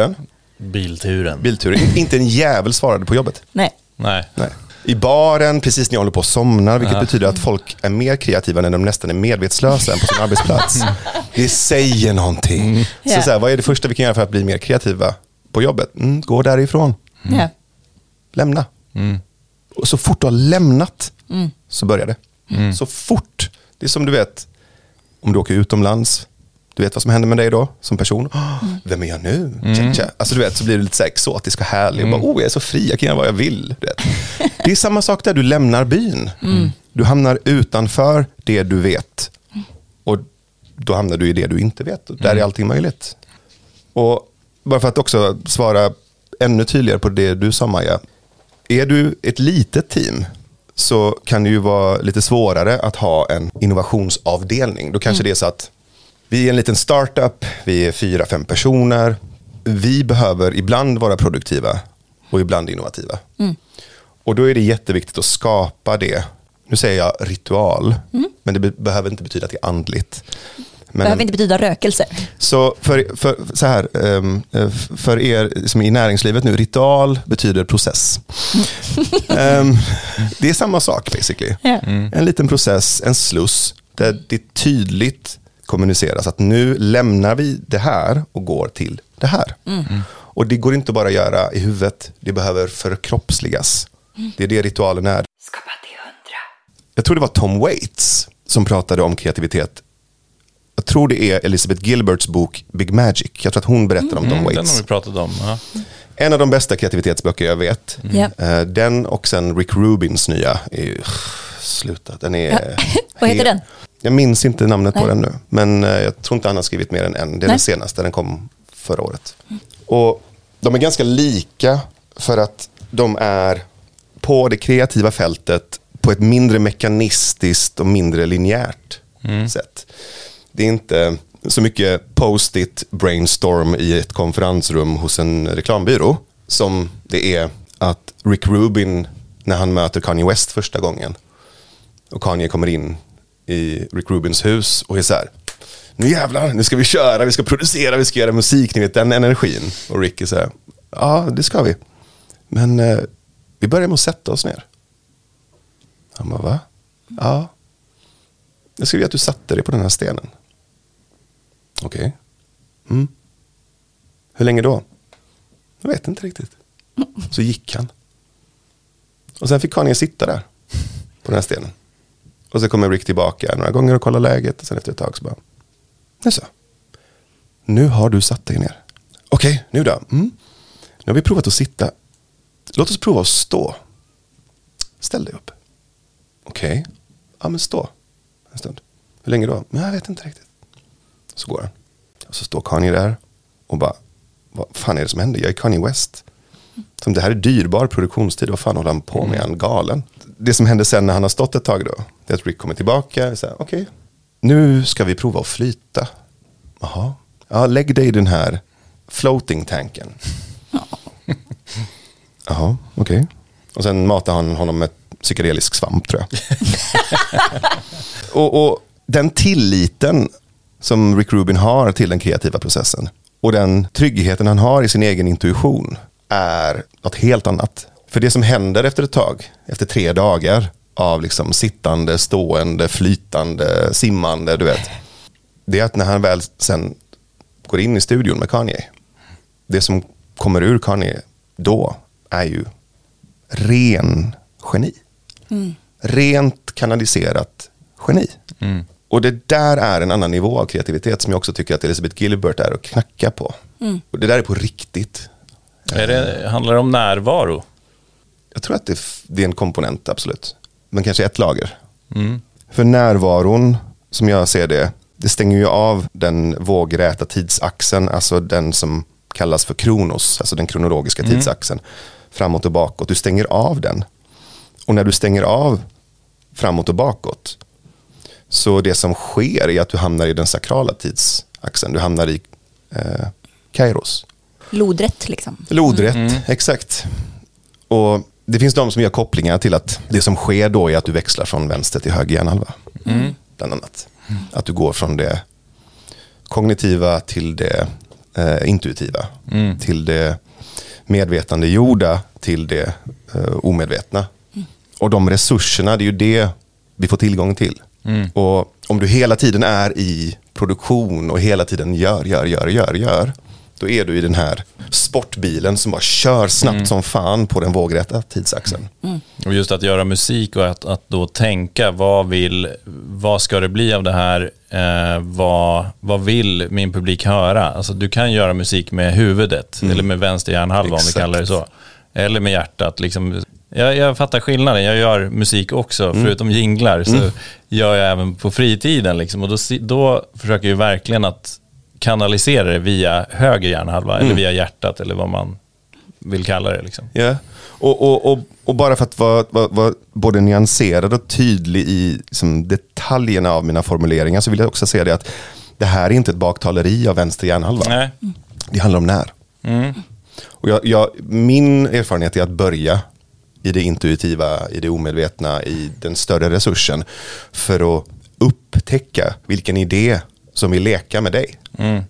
Bilturen. Inte en jävel svarade på jobbet. Nej. I baren, precis när jag håller på att somna, vilket betyder att folk är mer kreativa när de nästan är medvetslösa än på sin arbetsplats. Det säger någonting. Så här, vad är det första vi kan göra för att bli mer kreativa på jobbet? Gå därifrån. Lämna. Och så fort du har lämnat så börjar det. Så fort. Det är som du vet, om du åker utomlands, du vet vad som händer med dig då som person. Vem är jag nu? Alltså du vet, så blir du lite så exotisk och härlig. Och bara, jag är så fri, jag kan göra vad jag vill. Du vet. Det är samma sak där, du lämnar byn. Du hamnar utanför det du vet. Och då hamnar du i det du inte vet. Och där är allting möjligt. Och bara för att också svara ännu tydligare på det du sa, Maja. Är du ett litet team så kan det ju vara lite svårare att ha en innovationsavdelning. Då kanske det är så att vi är en liten startup, vi är 4-5 personer. Vi behöver ibland vara produktiva och ibland innovativa. Och då är det jätteviktigt att skapa det. Nu säger jag ritual, men det behöver inte betyda att det är andligt. Men behöver inte betyda rökelse. Så så här, för er som är i näringslivet nu, ritual betyder process. Det är samma sak basically. En liten process, en sluss där det tydligt kommuniceras att nu lämnar vi det här och går till det här. Och det går inte bara att göra i huvudet, det behöver förkroppsligas. Det är det ritualen är. Skapa till 100. Jag tror det var Tom Waits som pratade om kreativitet. Jag tror det är Elizabeth Gilberts bok Big Magic. Jag tror att hon berättar om Tom Waits. Den har vi pratat om. Ja. En av de bästa kreativitetsböcker jag vet. Den och sen Rick Rubins nya är sluta. Den är Vad heter den? Jag minns inte namnet på den nu. Men jag tror inte han har skrivit mer än en. Det är den senaste, den kom förra året. Och de är ganska lika för att de är på det kreativa fältet på ett mindre mekanistiskt och mindre linjärt sätt. Det är inte så mycket post-it brainstorm i ett konferensrum hos en reklambyrå som det är att Rick Rubin, när han möter Kanye West första gången och Kanye kommer in i Rick Rubins hus och är så här: nu jävlar, nu ska vi köra, vi ska producera, vi ska göra musik, ni vet den energin. Och Rick är så här: ja, det ska vi. Men vi börjar med att sätta oss ner. Han bara, va? Ja. Jag skulle vilja att du satte dig på den här stenen. Okej. Hur länge då? Jag vet inte riktigt. Så gick han. Och sen fick Kanye sitta där på den här stenen. Och så kommer Rick tillbaka några gånger och kollar läget. Och sen efter ett tag så bara, nu så. Nu har du satt dig ner. Okej, nu då. Nu har vi provat att sitta. Låt oss prova att stå. Ställ dig upp. Okej. Ja, men stå en stund. Hur länge då? Men jag vet inte riktigt. Så går han. Och så står Kanye där och bara, vad fan är det som händer? Jag är Kanye West. Som det här är dyrbar produktionstid. Vad fan håller han på med? Han galen. Det som händer sen när han har stått ett tag då, det är att Rick kommer tillbaka och säger, okej, nu ska vi prova att flyta. Jaha. Ja, lägg dig i den här floating tanken. Jaha, okej. Och sen matar han honom med psykedelisk svamp, tror jag. och den tilliten som Rick Rubin har till den kreativa processen och den tryggheten han har i sin egen intuition är något helt annat. För det som händer efter ett tag, efter 3 dagar av liksom sittande, stående, flytande, simmande, du vet. Det är att när han väl sen går in i studion med Kanye, det som kommer ur Kanye då är ju ren geni. Rent kanaliserat geni. Och det där är en annan nivå av kreativitet som jag också tycker att Elizabeth Gilbert är att knacka på. Och det där är på riktigt. Handlar det om närvaro? Jag tror att det är en komponent, absolut. Men kanske ett lager. För närvaron, som jag ser det, det stänger ju av den vågräta tidsaxeln, alltså den som kallas för kronos, alltså den kronologiska tidsaxeln, framåt och bakåt. Du stänger av den. Och när du stänger av framåt och bakåt, så det som sker är att du hamnar i den sakrala tidsaxeln. Du hamnar i Kairos. Lodrätt liksom. Lodrätt, exakt. Och det finns de som gör kopplingar till att det som sker då är att du växlar från vänster till höger hjärnhalva. Bland annat. Att du går från det kognitiva till det intuitiva. Till det medvetande gjorda till det omedvetna. Och de resurserna, det är ju det vi får tillgång till. Och om du hela tiden är i produktion och hela tiden gör, då är du i den här sportbilen som bara kör snabbt som fan på den vågräta tidsaxeln. Och just att göra musik och att då tänka, vad ska det bli av det här? Vad vill min publik höra? Alltså du kan göra musik med huvudet eller med vänster hjärnhalva, om vi kallar det så. Eller med hjärtat. Liksom. Jag fattar skillnaden. Jag gör musik också, förutom jinglar så gör jag även på fritiden. Liksom. Och då försöker jag verkligen att kanalisera det via höger hjärnhalva eller via hjärtat eller vad man vill kalla det. Liksom. Ja. Och bara för att vara både nyanserad och tydlig i liksom, detaljerna av mina formuleringar, så vill jag också säga det att det här är inte ett baktaleri av vänster hjärnhalva. Nej. Det handlar om när. Och min erfarenhet är att börja i det intuitiva, i det omedvetna, i den större resursen för att upptäcka vilken idé som vill leka med dig.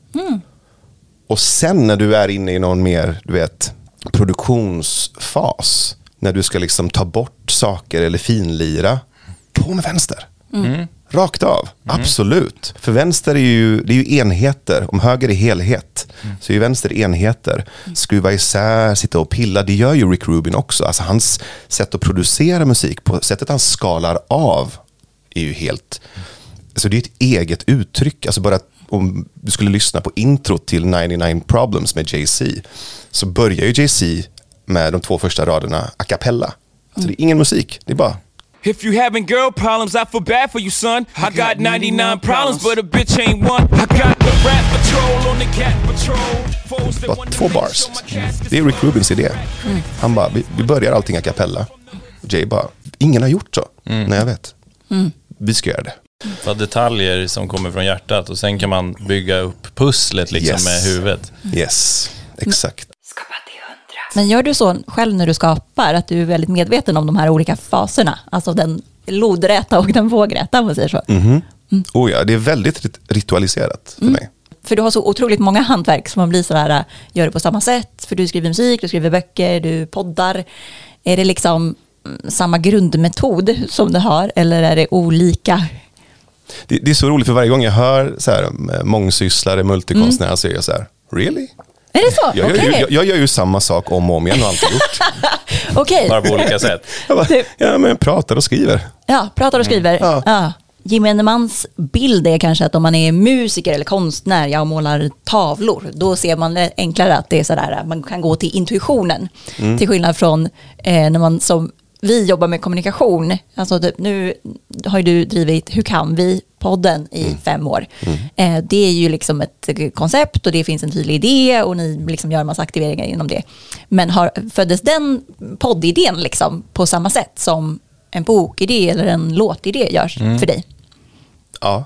Och sen när du är inne i någon mer, du vet, produktionsfas, när du ska liksom ta bort saker eller finlira, på med vänster. Rakt av, absolut. För vänster det är ju enheter. Om höger är helhet, så är ju vänster enheter. Skruva isär, sitta och pilla, det gör ju Rick Rubin också. Alltså hans sätt att producera musik, på sättet han skalar av, är ju helt... Alltså det är ett eget uttryck. Alltså bara om du skulle lyssna på intro till 99 Problems med Jay-Z, så börjar ju Jay-Z med de 2 första raderna a cappella. Alltså det är ingen musik, det är bara... If you having girl problems, I feel bad for you, son. I got 99 problems, but a bitch ain't one. I got the rap patrol on the cat patrol. Bara 2 bars. Det är Rick Rubins idé. Han bara, vi börjar allting a cappella. Jay bara, ingen har gjort så. Nej, jag vet. Vi ska göra det. För detaljer som kommer från hjärtat och sen kan man bygga upp pusslet liksom med huvudet. Yes, exakt. Men gör du så själv när du skapar, att du är väldigt medveten om de här olika faserna? Alltså den lodräta och den vågräta, om man säger så. Oh ja, det är väldigt ritualiserat för mig. För du har så otroligt många hantverk som man blir sådär, gör det på samma sätt. För du skriver musik, du skriver böcker, du poddar. Är det liksom samma grundmetod som du har, eller är det olika? Det är så roligt, för varje gång jag hör så här, mångsysslare, multikonstnärer, så är jag så här, really? Är det så? Jag gör ju samma sak om och om igen och alltid gjort. Okej. Bara på olika sätt. Men jag pratar och skriver. Ja, pratar och skriver. Ja. Gemene mans bild är kanske att om man är musiker eller konstnär, jag målar tavlor, då ser man enklare att det är sådär, man kan gå till intuitionen. Till skillnad från när man som vi jobbar med kommunikation. Alltså nu har ju du drivit Hur kan vi podden i 5 år. Det är ju liksom ett koncept och det finns en tydlig idé och ni liksom gör en massa aktiveringar inom det. Men föddes den poddidén liksom på samma sätt som en bokidé eller en låtidé görs för dig? Ja.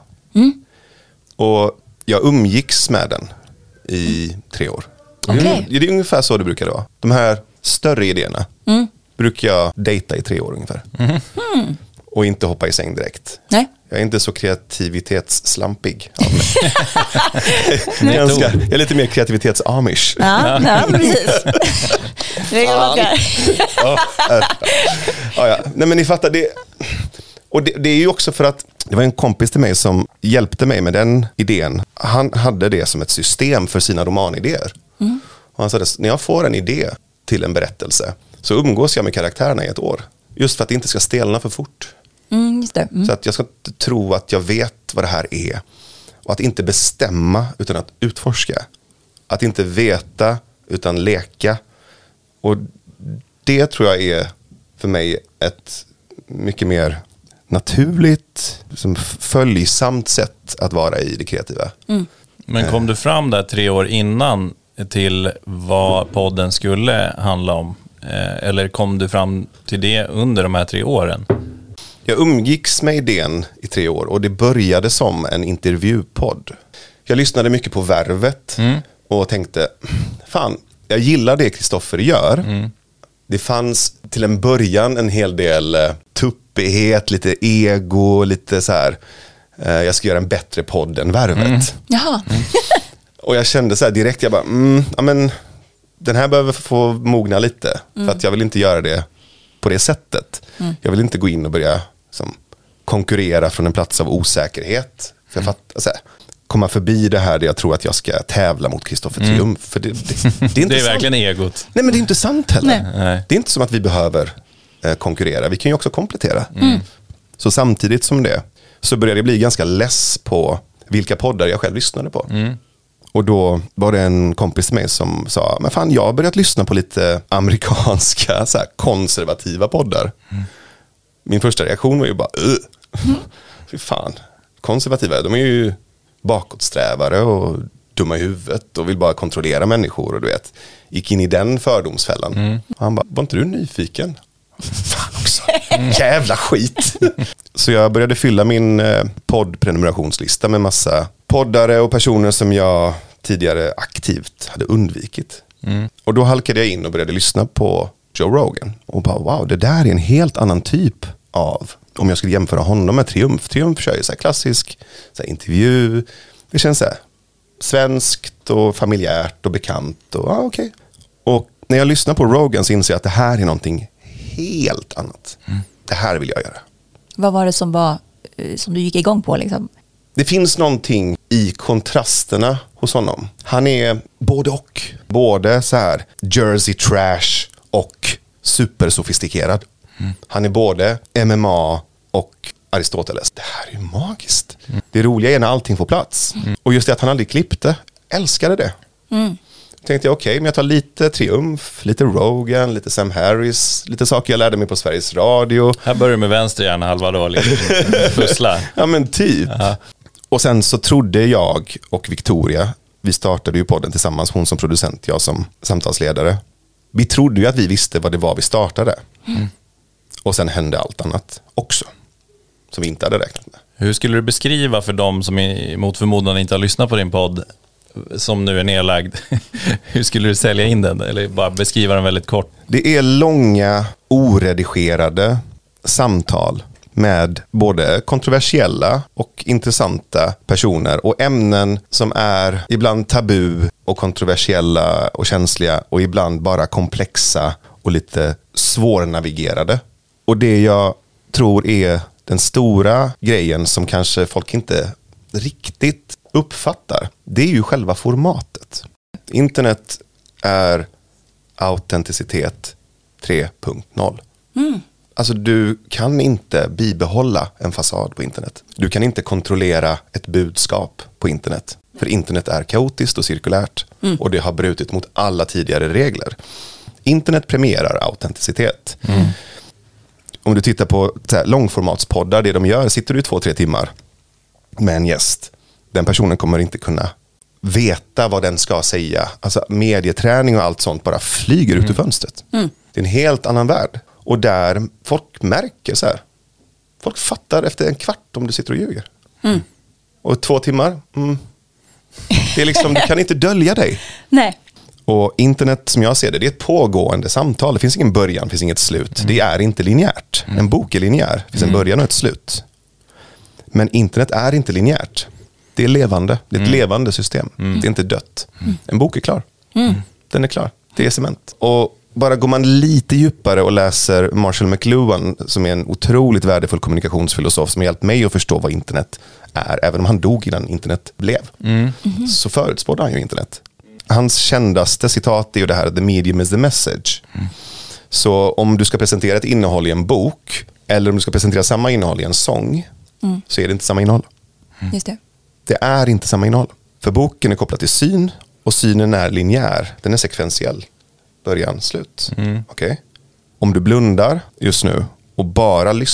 Och jag umgicks med den i 3 år. Okay. Det är ungefär så det brukar vara. De här större idéerna brukar jag dejta i 3 år ungefär. Och inte hoppa i säng direkt. Nej. Jag är inte så kreativitetsslampig av mig. Jag är lite mer kreativitets-amish. Ja, precis. Nej, men ni fattar det. Och det är ju också för att det var en kompis till mig som hjälpte mig med den idén. Han hade det som ett system för sina romanidéer. Och han sa att när jag får en idé till en berättelse så umgås jag med karaktärerna i 1 år. Just för att det inte ska stelna för fort. Just det. Så att jag ska inte tro att jag vet vad det här är. Och att inte bestämma utan att utforska. Att inte veta utan leka. Och det tror jag är för mig ett mycket mer naturligt, som följsamt sätt att vara i det kreativa. Men kom du fram där 3 år innan till vad podden skulle handla om? Eller kom du fram till det under de här 3 åren? Jag umgicks med idén i 3 år och det började som en intervjupodd. Jag lyssnade mycket på Värvet och tänkte, fan, jag gillar det Kristoffer gör. Det fanns till en början en hel del tuppighet, lite ego, lite så här, jag ska göra en bättre podd än Värvet. Jaha. Och jag kände så här direkt, jag bara, men den här behöver få mogna lite. För att jag vill inte göra det på det sättet. Jag vill inte gå in och börja konkurrera från en plats av osäkerhet. För jag fattar, så här, komma förbi det här där jag tror att jag ska tävla mot Kristoffer Triumf. För det är inte Det är sant. verkligen egot. Nej, men det är inte sant heller. Nej. Det är inte som att vi behöver konkurrera. Vi kan ju också komplettera. Så samtidigt som det så började jag bli ganska less på vilka poddar jag själv lyssnade på. Och då var det en kompis till mig som sa, men fan, jag har börjat lyssna på lite amerikanska så här, konservativa poddar. Min första reaktion var ju bara, fy fan, konservativa, de är ju bakåtsträvare och dumma i huvudet och vill bara kontrollera människor och du vet, gick in i den fördomsfällan. Och han bara, var inte du nyfiken? Fan också, jävla skit. Så jag började fylla min poddprenumerationslista med massa poddare och personer som jag tidigare aktivt hade undvikit. Och då halkade jag in och började lyssna på Joe Rogan och bara, wow, det där är en helt annan typ av, om jag skulle jämföra honom med Triumf. Triumf kör ju så här klassisk så här intervju. Det känns så här svenskt och familjärt och bekant och okej. Och när jag lyssnar på Rogan så inser jag att det här är någonting helt annat. Det här vill jag göra. Vad var det som du gick igång på liksom? Det finns någonting i kontrasterna hos honom. Han är både och. Både så här Jersey trash och supersofistikerad. Han är både MMA och Aristoteles. Det här är ju magiskt. Det roliga är när allting får plats. Och just det att han aldrig klippte. Älskade det. Tänkte jag, okej, men jag tar lite Triumf, lite Rogan, lite Sam Harris, lite saker jag lärde mig på Sveriges Radio. Här börjar du med vänster hjärna halva då, liksom. Pussla. Ja, men typ. Aha. Och sen så trodde jag och Victoria, vi startade ju podden tillsammans, hon som producent, jag som samtalsledare. Vi trodde ju att vi visste vad det var vi startade. Och sen hände allt annat också, som vi inte hade räknat med. Hur skulle du beskriva för dem som mot förmodan inte har lyssnat på din podd, som nu är nedlagd, hur skulle du sälja in den? Eller bara beskriva den väldigt kort? Det är långa, oredigerade samtal med både kontroversiella och intressanta personer och ämnen som är ibland tabu och kontroversiella och känsliga och ibland bara komplexa och lite svårnavigerade. Och det jag tror är den stora grejen som kanske folk inte riktigt uppfattar, det är ju själva formatet. Internet är autenticitet 3.0. Alltså du kan inte bibehålla en fasad på internet. Du kan inte kontrollera ett budskap på internet. För internet är kaotiskt och cirkulärt. Och det har brutit mot alla tidigare regler. Internet premierar autenticitet. Om du tittar på så här, långformatspoddar, det de gör, sitter du i 2-3 timmar med en gäst. Den personen kommer inte kunna veta vad den ska säga. Alltså medieträning och allt sånt bara flyger ut ur fönstret. Det är en helt annan värld. Och där folk märker så här. Folk fattar efter en kvart om du sitter och ljuger. Och 2 timmar, det är liksom, du kan inte dölja dig. Nej. Och internet, som jag ser det är ett pågående samtal. Det finns ingen början, det finns inget slut. Det är inte linjärt. En bok är linjär. Det finns en början och ett slut. Men internet är inte linjärt. Det är levande. Det är ett levande system. Det är inte dött. En bok är klar. Den är klar. Det är cement. Och bara går man lite djupare och läser Marshall McLuhan, som är en otroligt värdefull kommunikationsfilosof som har hjälpt mig att förstå vad internet är, även om han dog innan internet blev. Så förutspådde han ju internet. Hans kändaste citat är ju det här: the medium is the message. Så om du ska presentera ett innehåll i en bok eller om du ska presentera samma innehåll i en sång, så är det inte samma innehåll. Just det. Det är inte samma innehåll. För boken är kopplad till syn och synen är linjär. Den är sekventiell. Början, slut. Okej? Om du blundar just nu och bara lyssnar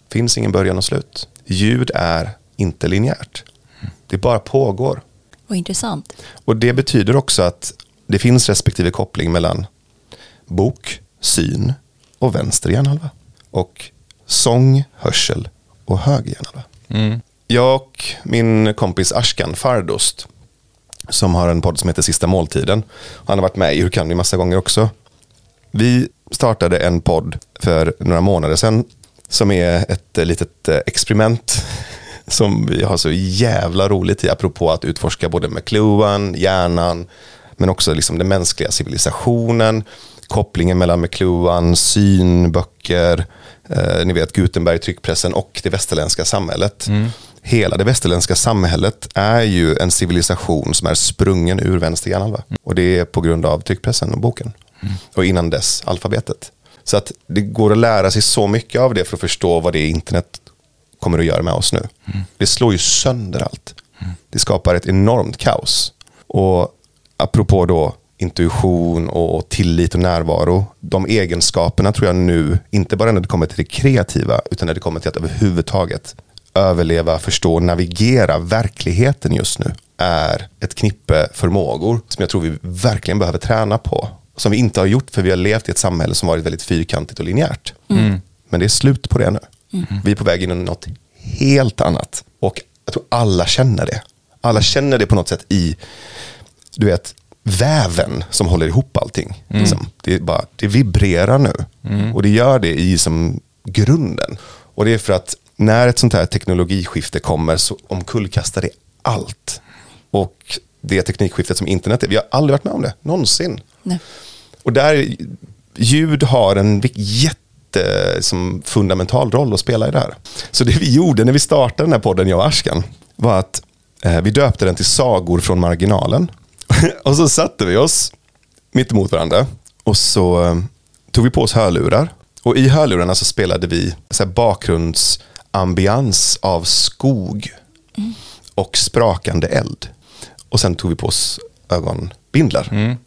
Finns ingen början och slut. Ljud är inte linjärt. Det bara pågår. Vad intressant. Och det betyder också att det finns respektive koppling mellan bok, syn och vänster hjärnhalva. Och sång, hörsel och höger hjärnhalva. Jag och min kompis Ashkan Fardost, som har en podd som heter Sista måltiden. Han har varit med i Hur kan vi massa gånger också. Vi startade en podd för några månader sedan som är ett litet experiment som vi har så jävla roligt i, apropå att utforska både McLuhan, hjärnan, men också liksom den mänskliga civilisationen, kopplingen mellan McLuhan, syn, böcker, ni vet Gutenberg, tryckpressen och det västerländska samhället. Hela det västerländska samhället är ju en civilisation som är sprungen ur vänster hjärnhalva. Och det är på grund av tryckpressen och boken. Och innan dess alfabetet. Så att det går att lära sig så mycket av det för att förstå vad det internet kommer att göra med oss nu. Det slår ju sönder allt. Det skapar ett enormt kaos. Och apropå då intuition och tillit och närvaro, de egenskaperna tror jag nu, inte bara när det kommer till det kreativa, utan när det kommer till att överhuvudtaget överleva, förstå, navigera verkligheten just nu, är ett knippe förmågor som jag tror vi verkligen behöver träna på. Som vi inte har gjort, för vi har levt i ett samhälle som varit väldigt fyrkantigt och linjärt. Men det är slut på det nu. Vi är på väg in i något helt annat. Och jag tror alla känner det. Alla känner det på något sätt i, du vet, väven som håller ihop allting. Liksom. Det vibrerar nu. Och det gör det i som grunden. Och det är för att när ett sånt här teknologiskifte kommer så omkullkastar det allt. Och det teknikskiftet som internet är, vi har aldrig varit med om det, någonsin. Nej. Och där ljud har en som fundamental roll att spela i det här. Så det vi gjorde när vi startade den här podden, jag och Ashkan, var att vi döpte den till Sagor från marginalen. Och så satte vi oss mitt emot varandra och så tog vi på oss hörlurar. Och i hörlurarna så spelade vi så här bakgrundsambians av skog och sprakande eld. Och sen tog vi på oss ögonbindlar.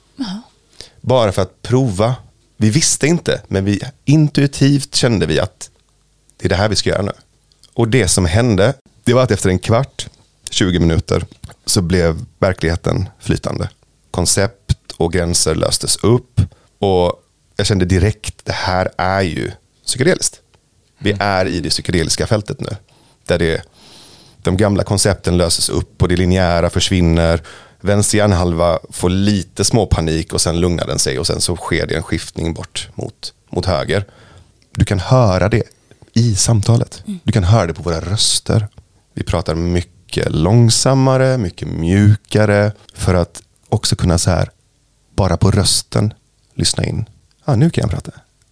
Bara för att prova. Vi visste inte, men vi intuitivt kände vi att det är det här vi ska göra nu. Och det som hände, det var att efter en kvart, 20 minuter, så blev verkligheten flytande. Koncept och gränser löstes upp. Och jag kände direkt, det här är ju psykedeliskt. Vi är i det psykedeliska fältet nu. Där de gamla koncepten löses upp och det linjära försvinner. Vänster hjärnhalva får lite små panik och sen lugnar den sig och sen så sker det en skiftning bort mot höger. Du kan höra det i samtalet. Du kan höra det på våra röster. Vi pratar mycket långsammare, mycket mjukare för att också kunna så här bara på rösten lyssna in. Nu kan jag prata.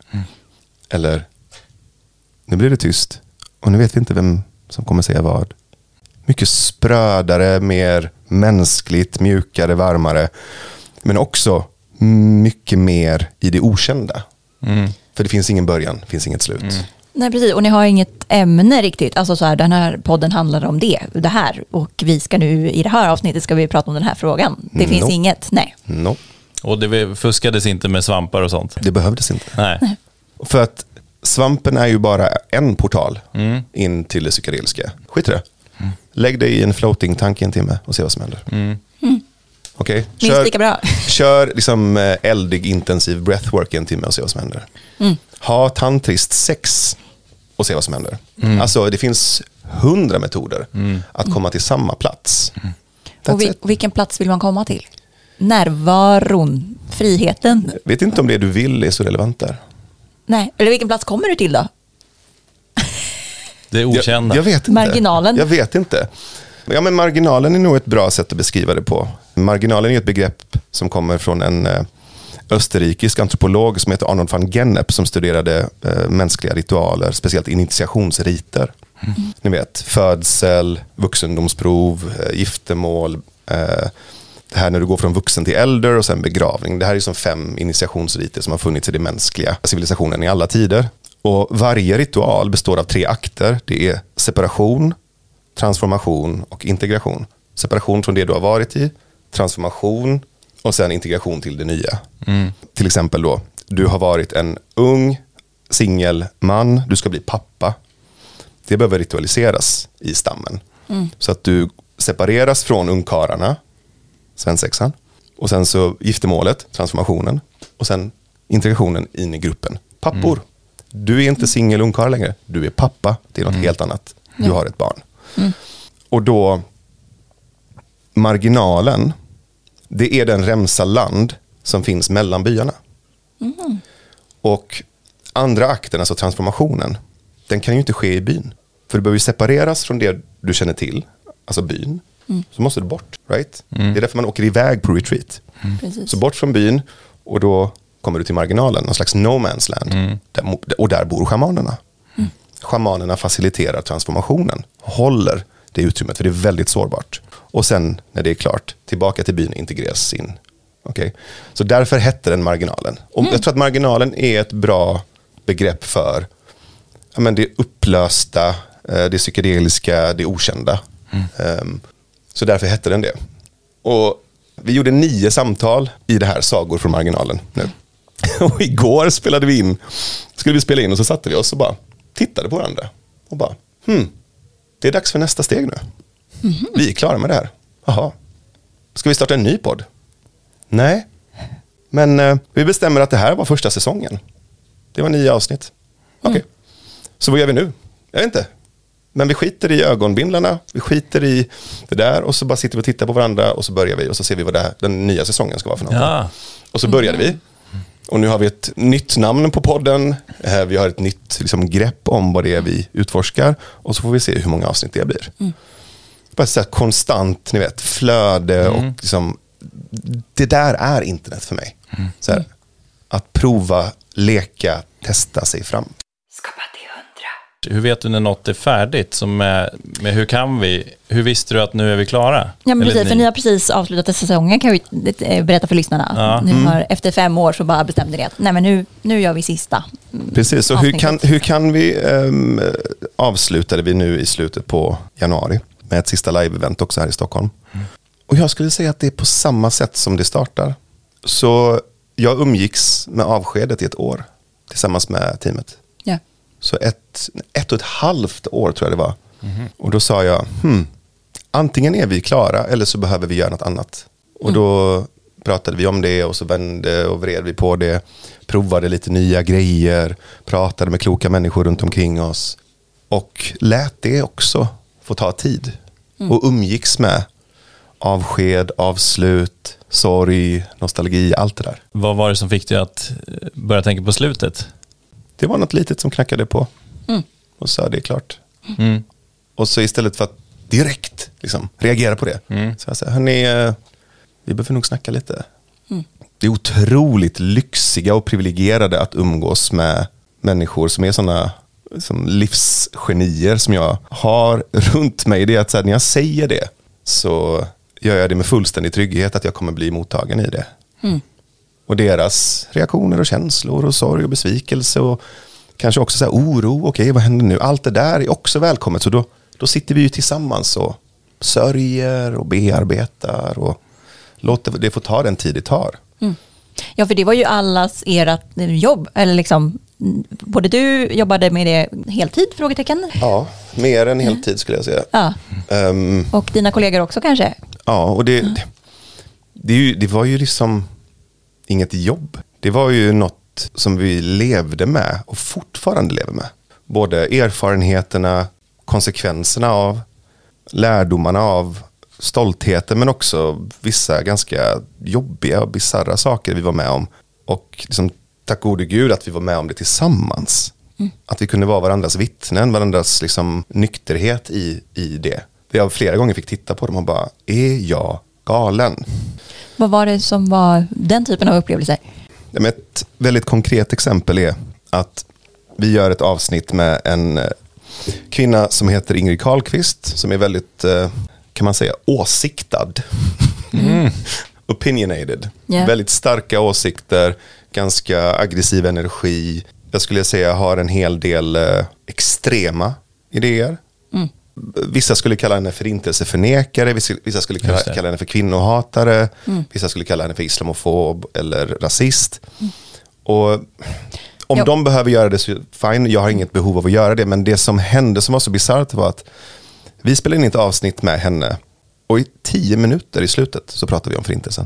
Eller nu blir det tyst och nu vet vi inte vem som kommer säga vad. Mycket sprödare, mer mänskligt, mjukare, varmare. Men också mycket mer i det okända. För det finns ingen början, det finns inget slut. Nej, precis. Och ni har inget ämne riktigt. Alltså så här, den här podden handlar om det här. Och vi ska nu, i det här avsnittet ska vi prata om den här frågan. Det finns inget, nej. Och det fuskades inte med svampar och sånt? Det behövdes inte. Nej. För att svampen är ju bara en portal in till det psykedeliska. Skit i det. Lägg dig i en floating tank i en timme och se vad som händer. Okej. Minst lika bra. Kör liksom eldig intensiv breathwork i en timme och se vad som händer. Ha tantrist sex och se vad som händer. Alltså det finns 100 metoder att komma till samma plats. Och vilken plats vill man komma till? Närvaron, friheten. Vet inte om det du vill är så relevant där. Nej, eller vilken plats kommer du till då? Det är okända. Jag vet inte. Marginalen. Jag vet inte. Ja, men marginalen är nog ett bra sätt att beskriva det på. Marginalen är ett begrepp som kommer från en österrikisk antropolog som heter Arnold van Gennep som studerade mänskliga ritualer, speciellt initiationsriter. Ni vet, födsel, vuxendomsprov, giftermål, det här när du går från vuxen till äldre och sen begravning. Det här är som 5 initiationsriter som har funnits i den mänskliga civilisationen i alla tider. Och varje ritual består av 3 akter. Det är separation, transformation och integration. Separation från det du har varit i, transformation och sen integration till det nya. Till exempel då, du har varit en ung singelman, du ska bli pappa. det behöver ritualiseras i stammen. Så att du separeras från ungkarlarna, svensexan, och sen så giftermålet, transformationen, och sen integrationen in i gruppen. Pappor, du är inte singel ungkarl längre, du är pappa, det är något helt annat. Du har ett barn. Och då, marginalen, det är den remsa land som finns mellan byarna. Och andra akten, alltså transformationen, den kan ju inte ske i byn. För du behöver ju separeras från det du känner till, alltså byn. Så måste du bort, right? Det är därför man åker iväg på retreat. Så bort från byn, och då kommer du till marginalen, någon slags no man's land. Och där bor schamanerna. Schamanerna faciliterar transformationen, håller det utrymmet, för det är väldigt sårbart. Och sen när det är klart, tillbaka till byn, integreras in. Okay? Så därför hette den marginalen. Och jag tror att marginalen är ett bra begrepp för det upplösta, det psykedeliska, det okända. Så därför hette den det. Och vi gjorde 9 samtal i det här Sagor från marginalen nu. Och igår skulle vi spela in, och så satte vi oss och bara tittade på varandra. Och bara, det är dags för nästa steg nu. Vi är klara med det här. Jaha. Ska vi starta en ny podd? Nej. Men vi bestämmer att det här var första säsongen. Det var 9 avsnitt. Okej. Så vad gör vi nu? Jag vet inte. Men vi skiter i ögonbindlarna. Vi skiter i det där. Och så bara sitter vi och tittar på varandra. Och så börjar vi. Och så ser vi vad den nya säsongen ska vara för något. Ja. Och så började vi. Och nu har vi ett nytt namn på podden. Vi har ett nytt grepp om vad det är vi utforskar. Och så får vi se hur många avsnitt det blir. Bara så här konstant, ni vet, flöde. Och det där är internet för mig. Så här, att prova, leka, testa sig fram. Skapa till 100. Hur vet du när något är färdigt? Som med hur kan vi? Hur visste du att nu är vi klara? Ja, men precis, för ni har precis avslutat säsongen, kan vi berätta för lyssnarna. Ja. Ni har, efter 5 år så bara bestämde ni att nej, men nu gör vi sista. Precis, så hur kan vi avslutade vi nu i slutet på januari med ett sista live-event också här i Stockholm. Och jag skulle säga att det är på samma sätt som det startar. Så jag umgicks med avskedet i 1 år tillsammans med teamet. Ja. Så 1,5 år tror jag det var. Och då sa jag, antingen är vi klara eller så behöver vi göra något annat. Och då pratade vi om det, och så vände och vred vi på det. Provade lite nya grejer. Pratade med kloka människor runt omkring oss. Och lät det också få ta tid. Och umgicks med avsked, avslut, sorg, nostalgi, allt det där. Vad var det som fick dig att börja tänka på slutet? Det var något litet som knackade på. Och sa det är klart. Och så istället för att direkt reagera på det. Så jag sa, hörni, vi behöver nog snacka lite. Det är otroligt lyxiga och privilegierade att umgås med människor som är sådana som livsgenier som jag har runt mig. Det är att så här, när jag säger det så gör jag det med fullständig trygghet att jag kommer bli mottagen i det. Och deras reaktioner och känslor och sorg och besvikelse och kanske också så här oro. Okej, vad händer nu? Allt det där är också välkommet. Så då sitter vi ju tillsammans och sörjer och bearbetar och låter det få ta den tid det tar. Ja, för det var ju allas ert jobb. Eller både du jobbade med det heltid, frågetecken? Ja, mer än heltid skulle jag säga. Ja. Och dina kollegor också kanske? Ja, och det var ju inget jobb. Det var ju något som vi levde med och fortfarande lever med. Både erfarenheterna, konsekvenserna av, lärdomarna av, stoltheten, men också vissa ganska jobbiga och bizarra saker vi var med om. Och tack gode Gud att vi var med om det tillsammans. Att vi kunde vara varandras vittnen, varandras nykterhet i det. Jag flera gånger fick titta på dem och bara, är jag galen? Vad var det som var den typen av upplevelser? Ett väldigt konkret exempel är att vi gör ett avsnitt med en kvinna som heter Ingrid Karlqvist, som är väldigt, kan man säga, åsiktad. Opinionated. Yeah. Väldigt starka åsikter, ganska aggressiv energi. Jag skulle säga har en hel del extrema idéer. Vissa skulle kalla henne för intelseförnekare, vissa skulle kalla henne för vissa skulle kalla henne för islamofob eller rasist. Och Om de behöver göra det så fine, jag har inget behov av att göra det. Men det som hände som var så bisarrt var att vi spelade in ett avsnitt med henne och i 10 minuter i slutet så pratade vi om förintelsen.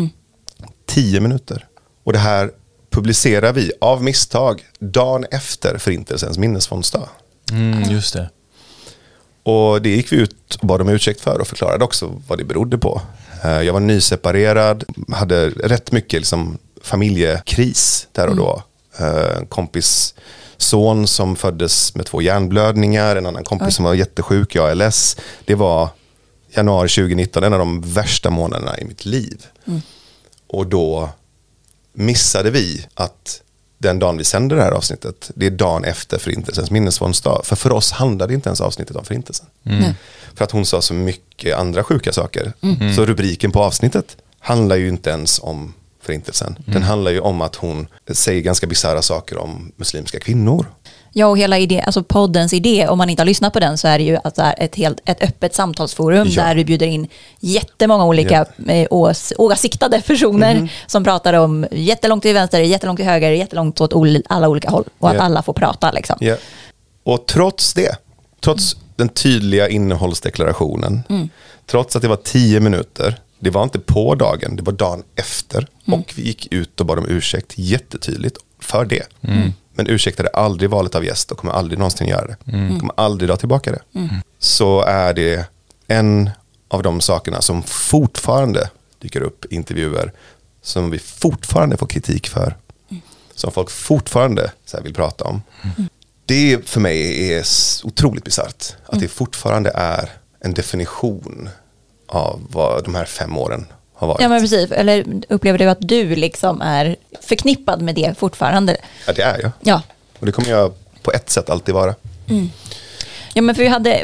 10 minuter. Och det här publicerar vi av misstag dagen efter förintelsens minnesfondsdag. Just det. Och det gick vi ut och bad om ursäkt för och förklarade också vad det berodde på. Jag var nyseparerad, hade rätt mycket liksom familjekris där och då. En kompis son som föddes med 2 hjärnblödningar, en annan kompis som var jättesjuk, jag ALS. Det var januari 2019, en av de värsta månaderna i mitt liv. Och då missade vi att den dagen vi sände det här avsnittet, det är dagen efter förintelsens minnesfondsdag. För oss handlade inte ens avsnittet om förintelsen. För att hon sa så mycket andra sjuka saker. Så rubriken på avsnittet handlar ju inte ens om förintelsen. Den handlar ju om att hon säger ganska bisarra saker om muslimska kvinnor. Ja, och hela idé, alltså poddens idé, om man inte har lyssnat på den så är det ju att det är ett öppet samtalsforum där du bjuder in jättemånga olika åsiktade personer som pratar om jättelångt till vänster, jättelångt till höger, jättelångt åt alla olika håll och att alla får prata liksom. Och trots det, trots den tydliga innehållsdeklarationen, trots att det var 10 minuter, det var inte på dagen, det var dagen efter och vi gick ut och bad om ursäkt jättetydligt för det. Men ursäktade aldrig valet av gäst och kommer aldrig någonsin göra det. Kommer aldrig dra tillbaka det. Så är det en av de sakerna som fortfarande dyker upp i intervjuer som vi fortfarande får kritik för. Som folk fortfarande så här vill prata om. Det för mig är otroligt bisarrt. Att det fortfarande är en definition av vad de här 5 åren har varit. Ja, men precis. Eller upplever du att du liksom är förknippad med det fortfarande? Ja, det är jag. Ja. Och det kommer jag på ett sätt alltid vara. Ja, men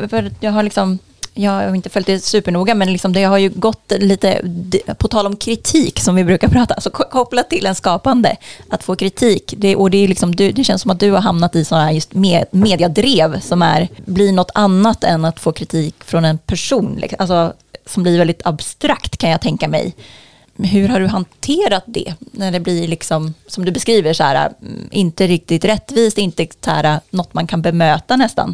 jag har inte följt det supernoga, men liksom det har ju gått lite, på tal om kritik som vi brukar prata, alltså kopplat till en skapande, att få kritik, det är liksom, det känns som att du har hamnat i sådana här just mediadrev som blir något annat än att få kritik från en person, liksom. Alltså, som blir väldigt abstrakt kan jag tänka mig. Hur har du hanterat det när det blir liksom, som du beskriver så här, inte riktigt rättvist, inte så här, något man kan bemöta nästan?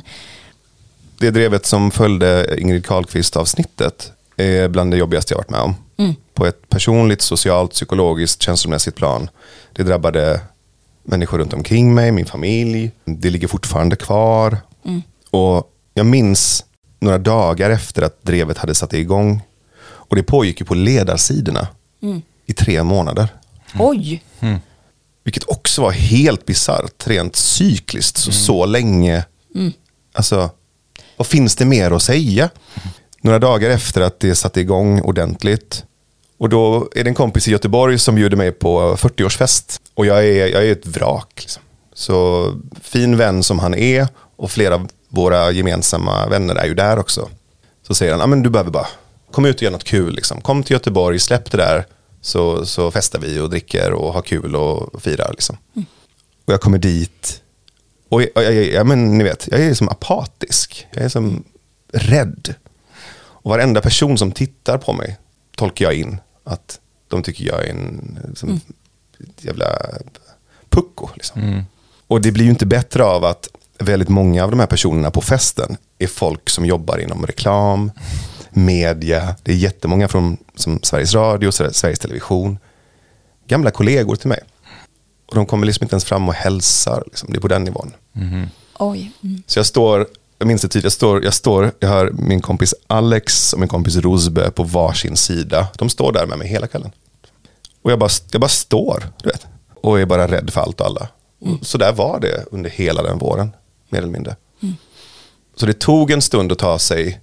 Det drevet som följde Ingrid Carlqvist-avsnittet är bland det jobbigaste jag varit med om. På ett personligt, socialt, psykologiskt, känslomässigt plan. Det drabbade människor runt omkring mig, min familj. Det ligger fortfarande kvar. Och jag minns några dagar efter att drevet hade satt igång. Och det pågick ju på ledarsidorna i 3 månader. Oj! Vilket också var helt bisarrt, rent cykliskt. Så länge. Alltså, vad finns det mer att säga? Några dagar efter att det satte igång ordentligt. Och då är det en kompis i Göteborg som bjuder mig på 40-årsfest. Och jag är ett vrak. Liksom. Så fin vän som han är. Och flera av våra gemensamma vänner är ju där också. Så säger han, men du behöver bara komma ut och göra något kul. Liksom. Kom till Göteborg, släpp det där. Så festar vi och dricker och har kul och firar. Liksom. Och jag kommer dit. Och men ni vet, jag är som apatisk. Jag är som rädd. Och varenda person som tittar på mig tolkar jag in att de tycker jag är en jävla pucko. Liksom. Och det blir ju inte bättre av att väldigt många av de här personerna på festen är folk som jobbar inom reklam, media. Det är jättemånga från som Sveriges Radio, Sveriges Television. Gamla kollegor till mig. Och de kommer liksom inte ens fram och hälsar. Liksom. Det är på den nivån. Oj. Så jag minns det tydligt, jag har min kompis Alex och min kompis Rosbe på varsin sida. De står där med mig hela kvällen. Och jag bara står, du vet. Och är bara rädd för allt och alla. Så där var det under hela den våren, mer eller mindre. Så det tog en stund att ta sig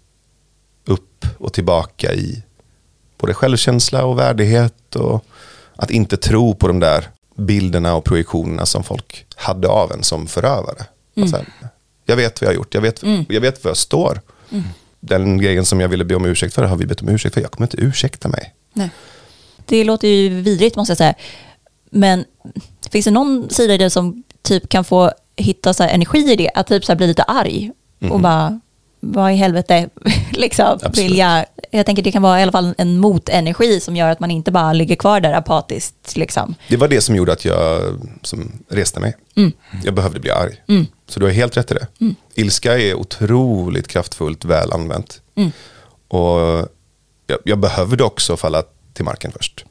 upp och tillbaka i både självkänsla och värdighet. Och att inte tro på de där bilderna och projektionerna som folk hade av en som förövare. Alltså, jag vet vad jag har gjort. Jag vet var jag står. Den grejen som jag ville be om ursäkt för har vi bett om ursäkt för. Jag kommer inte ursäkta mig. Nej. Det låter ju vidrigt måste jag säga. Men finns det någon sida i det som typ kan få hitta så här energi i det? Att typ så här bli lite arg och bara vad i helvete liksom vilja. Jag tänker det kan vara i alla fall en motenergi som gör att man inte bara ligger kvar där apatiskt. Liksom. Det var det som gjorde att jag reste mig. Jag behövde bli arg. Så du har helt rätt i det. Ilska är otroligt kraftfullt väl använt. Och jag behövde också falla till marken först.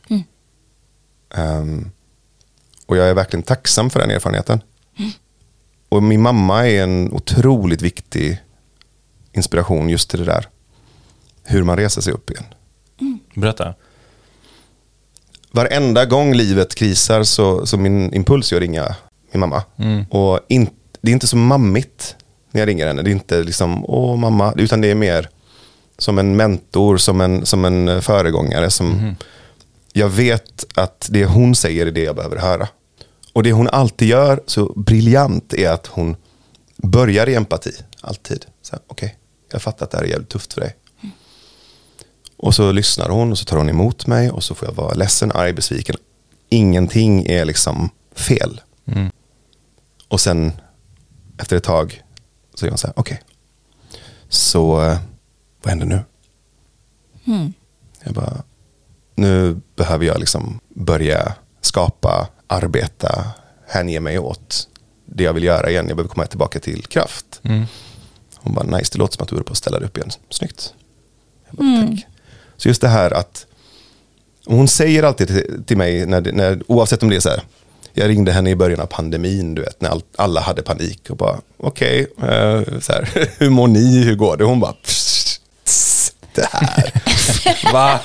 Och jag är verkligen tacksam för den erfarenheten. Och min mamma är en otroligt viktig inspiration just till det där. Hur man reser sig upp igen. Berätta. Varenda gång livet krisar så min impuls är att ringa min mamma. Och det är inte så mammigt när jag ringer henne. Det är inte liksom, åh mamma, utan det är mer som en mentor, som en föregångare. Jag vet att det hon säger är det jag behöver höra. Och det hon alltid gör så briljant är att hon börjar i empati. Alltid. Okej, jag fattar att det här är jävligt tufft för dig. Och så lyssnar hon och så tar hon emot mig och så får jag vara ledsen, arg, besviken. Ingenting är liksom fel. Och sen efter ett tag så är hon så här, okej. Så vad händer nu? Jag bara, nu behöver jag liksom börja skapa, arbeta, hänge mig åt det jag vill göra igen. Jag behöver komma tillbaka till kraft. Hon bara, nice, det låter som att du är på att ställa dig upp igen. Snyggt. Jag bara, tack. Så just det här att hon säger alltid till mig när oavsett om det är så här, jag ringde henne i början av pandemin, du vet, när alla hade panik och bara, okej, så här, hur mår ni, hur går det? Hon bara, det här. Va?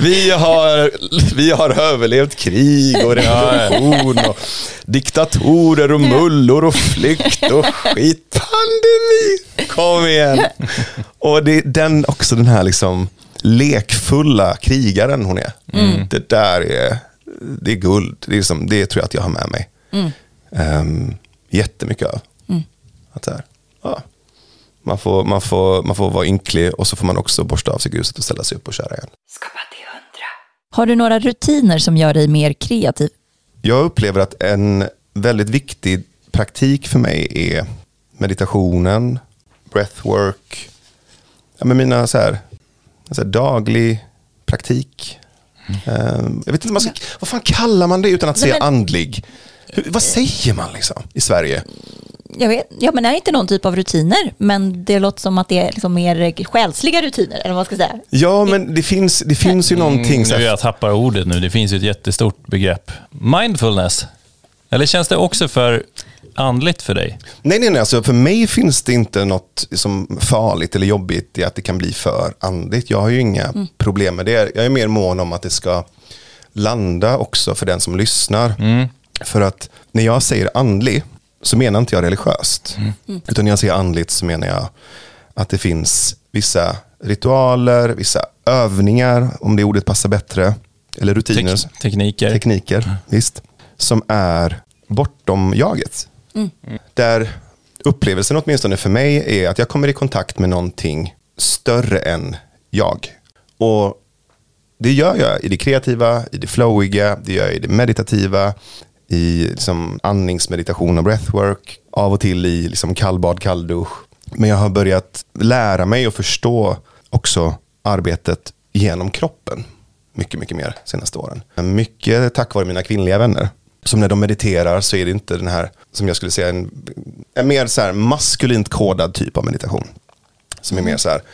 Vi har överlevt krig och revolution och diktatorer och mullor och flykt och skit. Pandemi, kom igen. Och det är den här liksom lekfulla krigaren hon är. Det där det är guld. Det tror jag att jag har med mig. Jättemycket av. Att så här, man får vara ynklig och så får man också borsta av sig gruset och ställa sig upp och köra igen. Skapa till 100. Har du några rutiner som gör dig mer kreativ? Jag upplever att en väldigt viktig praktik för mig är meditationen, breathwork, med mina så här daglig praktik. Jag vet inte, vad fan kallar man det utan att säga andlig? Vad säger man liksom i Sverige? Jag vet, men det är inte någon typ av rutiner, men det låter som att det är liksom mer själsliga rutiner, eller vad ska jag säga? Ja, men det finns ju någonting. Nu jag tappar ordet nu, det finns ju ett jättestort begrepp. Mindfulness. Eller känns det också för andligt för dig? Nej, alltså för mig finns det inte något som farligt eller jobbigt i att det kan bli för andligt. Jag har ju inga problem med det. Jag är mer mån om att det ska landa också för den som lyssnar. För att när jag säger andlig så menar inte jag religiöst. Utan när jag säger andligt så menar jag att det finns vissa ritualer, vissa övningar, om det ordet passar bättre, eller rutiner. Tekniker, visst. Som är bortom jaget. Där upplevelsen åtminstone för mig är att jag kommer i kontakt med någonting större än jag. Och det gör jag i det kreativa, i det flowiga, det gör jag i det meditativa, i liksom andningsmeditation och breathwork, av och till i liksom kallbad, kalldusch. Men jag har börjat lära mig och förstå också arbetet genom kroppen mycket, mycket mer senaste åren. Mycket tack vare mina kvinnliga vänner. Som när de mediterar så är det inte den här, som jag skulle säga, en mer så här maskulint kodad typ av meditation. Som är mer så här,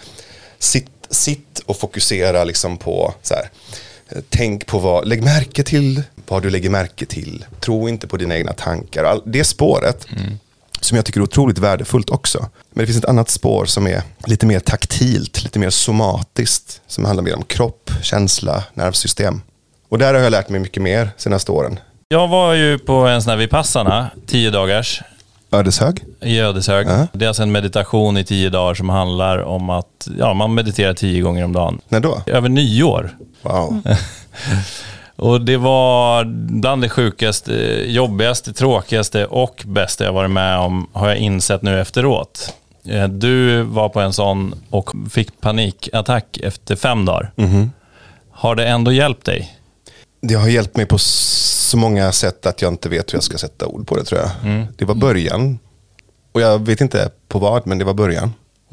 sitt och fokusera liksom på så här, tänk på lägg märke till vad du lägger märke till. Tro inte på dina egna tankar. Det spåret som jag tycker är otroligt värdefullt också. Men det finns ett annat spår som är lite mer taktilt, lite mer somatiskt, som handlar mer om kropp, känsla, nervsystem. Och där har jag lärt mig mycket mer senaste åren. Jag var ju på en sån här Vipassana, 10 dagars. Ödeshög? I Ödeshög. Det är alltså en meditation i 10 dagar som handlar om att man mediterar 10 gånger om dagen. När då? Över 9 år. Wow. Och det var bland det sjukaste, jobbigaste, tråkigaste och bästa jag varit med om, har jag insett nu efteråt. Du var på en sån och fick panikattack efter 5 dagar. Har det ändå hjälpt dig? Det har hjälpt mig på så många sätt att jag inte vet hur jag ska sätta ord på det, tror jag. Det var början. Och jag vet inte på vad, men det var början.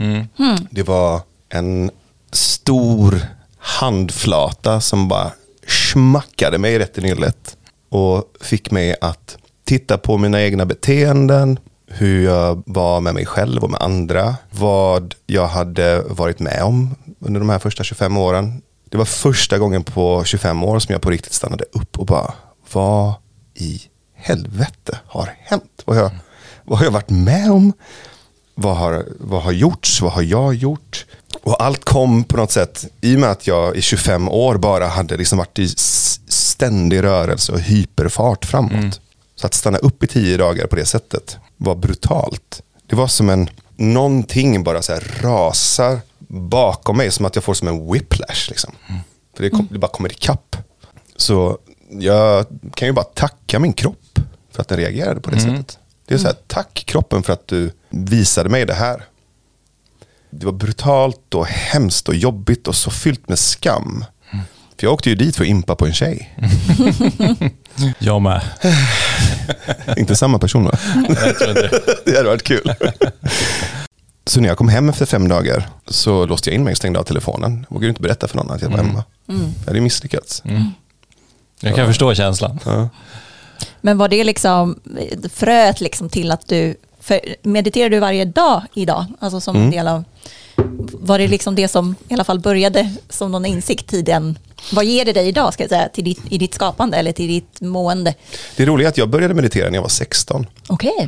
Det var en stor handflata som bara smackade mig rätt i nyllet och fick mig att titta på mina egna beteenden, hur jag var med mig själv och med andra, vad jag hade varit med om under de här första 25 åren. Det var första gången på 25 år som jag på riktigt stannade upp och bara, vad i helvete har hänt? Vad har jag varit med om? Vad har gjorts? Vad har jag gjort? Och allt kom på något sätt, i och med att jag i 25 år bara hade liksom varit i ständig rörelse och hyperfart framåt. Så att stanna upp i 10 dagar på det sättet var brutalt. Det var som någonting bara så här rasar bakom mig, som att jag får som en whiplash liksom. För det bara kommer ikapp. Så jag kan ju bara tacka min kropp för att den reagerade på det sättet. Det är så här, tack kroppen för att du visade mig det här. Det var brutalt och hemskt och jobbigt och så fyllt med skam. För jag åkte ju dit för att impa på en tjej. Jag med. Inte samma person va? Jag tror inte. Det hade varit kul. Så när jag kom hem efter 5 dagar så låste jag in mig och stängde av telefonen. Jag vågade inte berätta för någon att jag var hemma. Jag hade misslyckats. Jag kan förstå känslan. Ja. Men var det liksom fröet liksom till att du mediterar du varje dag idag? Alltså som en del av, var det liksom det som i alla fall började som någon insikt i den? Vad ger det dig idag, ska jag säga, i ditt skapande eller till ditt mående? Det är roligt att jag började meditera när jag var 16. Okej.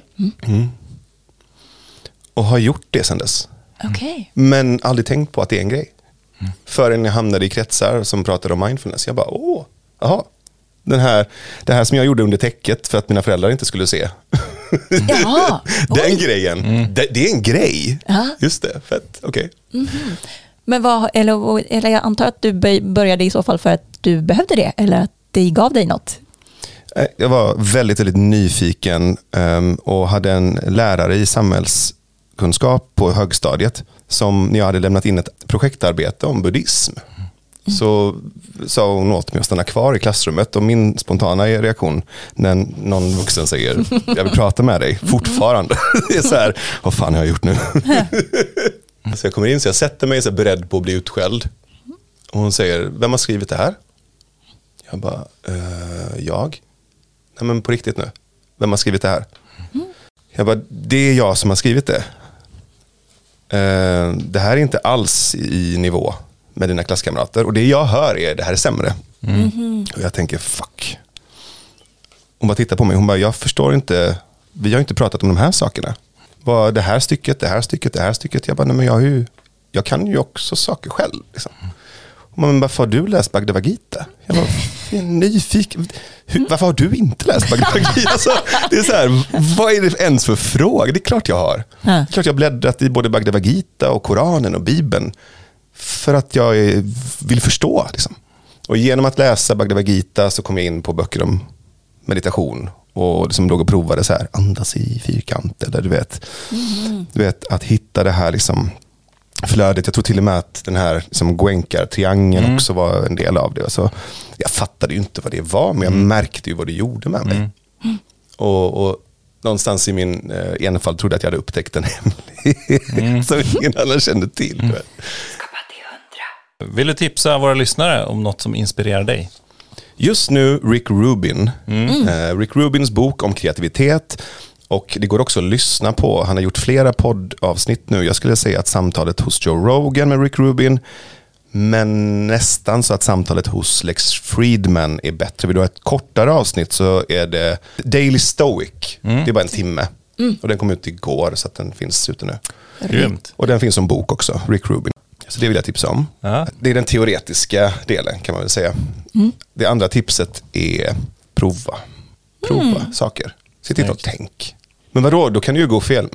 Och har gjort det sedan dess. Okej. Men aldrig tänkt på att det är en grej. Förrän jag hamnade i kretsar som pratade om mindfulness. Jag bara, jaha. Det här som jag gjorde under täcket för att mina föräldrar inte skulle se. Jaha. Den grejen. Det är en grej. Ja. Just det, fett. Okej. Men eller jag antar att du började i så fall för att du behövde det, eller att det gav dig något? Jag var väldigt, väldigt nyfiken och hade en lärare i samhällskunskap på högstadiet som, när jag hade lämnat in ett projektarbete om buddhism, så sa hon åt mig att stanna kvar i klassrummet, och min spontana reaktion när någon vuxen säger jag vill prata med dig fortfarande, det är så här, vad fan har jag gjort nu? Så jag kommer in, så jag sätter mig så beredd på att bli utskälld, och hon säger, vem har skrivit det här? Jag bara, jag? Nej men på riktigt nu, vem har skrivit det här? Jag bara, det är jag som har skrivit det. Det här är inte alls i nivå med dina klasskamrater. Och det jag hör är, det här är sämre. Och jag tänker, fuck. Hon bara tittar på mig, hon bara, jag förstår inte, vi har inte pratat om de här sakerna. Det här stycket. Jag bara, nej men jag kan ju också saker själv. Liksom. Men varför har du läst Bhagavad Gita? Jag var nyfiken. Varför har du inte läst Bhagavad Gita? Alltså, det är så här, vad är det ens för fråga? Det är klart jag har. Det är klart jag har bläddrat i både Bhagavad Gita och Koranen och Bibeln. För att jag vill förstå. Liksom. Och genom att läsa Bhagavad Gita så kom jag in på böcker om meditation. Och liksom låg och provade så här, andas i fyrkant. Eller du vet, att hitta det här liksom flödet. Jag tror till och med att den här liksom Goenka-triangeln också var en del av det. Så jag fattade ju inte vad det var, men jag märkte ju vad det gjorde med mig. Och någonstans i min enfald trodde att jag hade upptäckt en hemlighet som ingen annan kände till. Vill du tipsa våra lyssnare om något som inspirerar dig? Just nu Rick Rubin. Rick Rubins bok om kreativitet. Och det går också att lyssna på. Han har gjort flera poddavsnitt nu. Jag skulle säga att samtalet hos Joe Rogan med Rick Rubin, men nästan så att samtalet hos Lex Fridman är bättre. Vill du ha ett kortare avsnitt så är det Daily Stoic. Det är bara 1 timme. Och den kom ut igår, så att den finns ute nu. Grymt. Och den finns som bok också, Rick Rubin. Så det vill jag tipsa om. Ja. Det är den teoretiska delen, kan man väl säga. Det andra tipset är prova saker. Sitt inte och tänk. Men vadå, då kan det ju gå fel.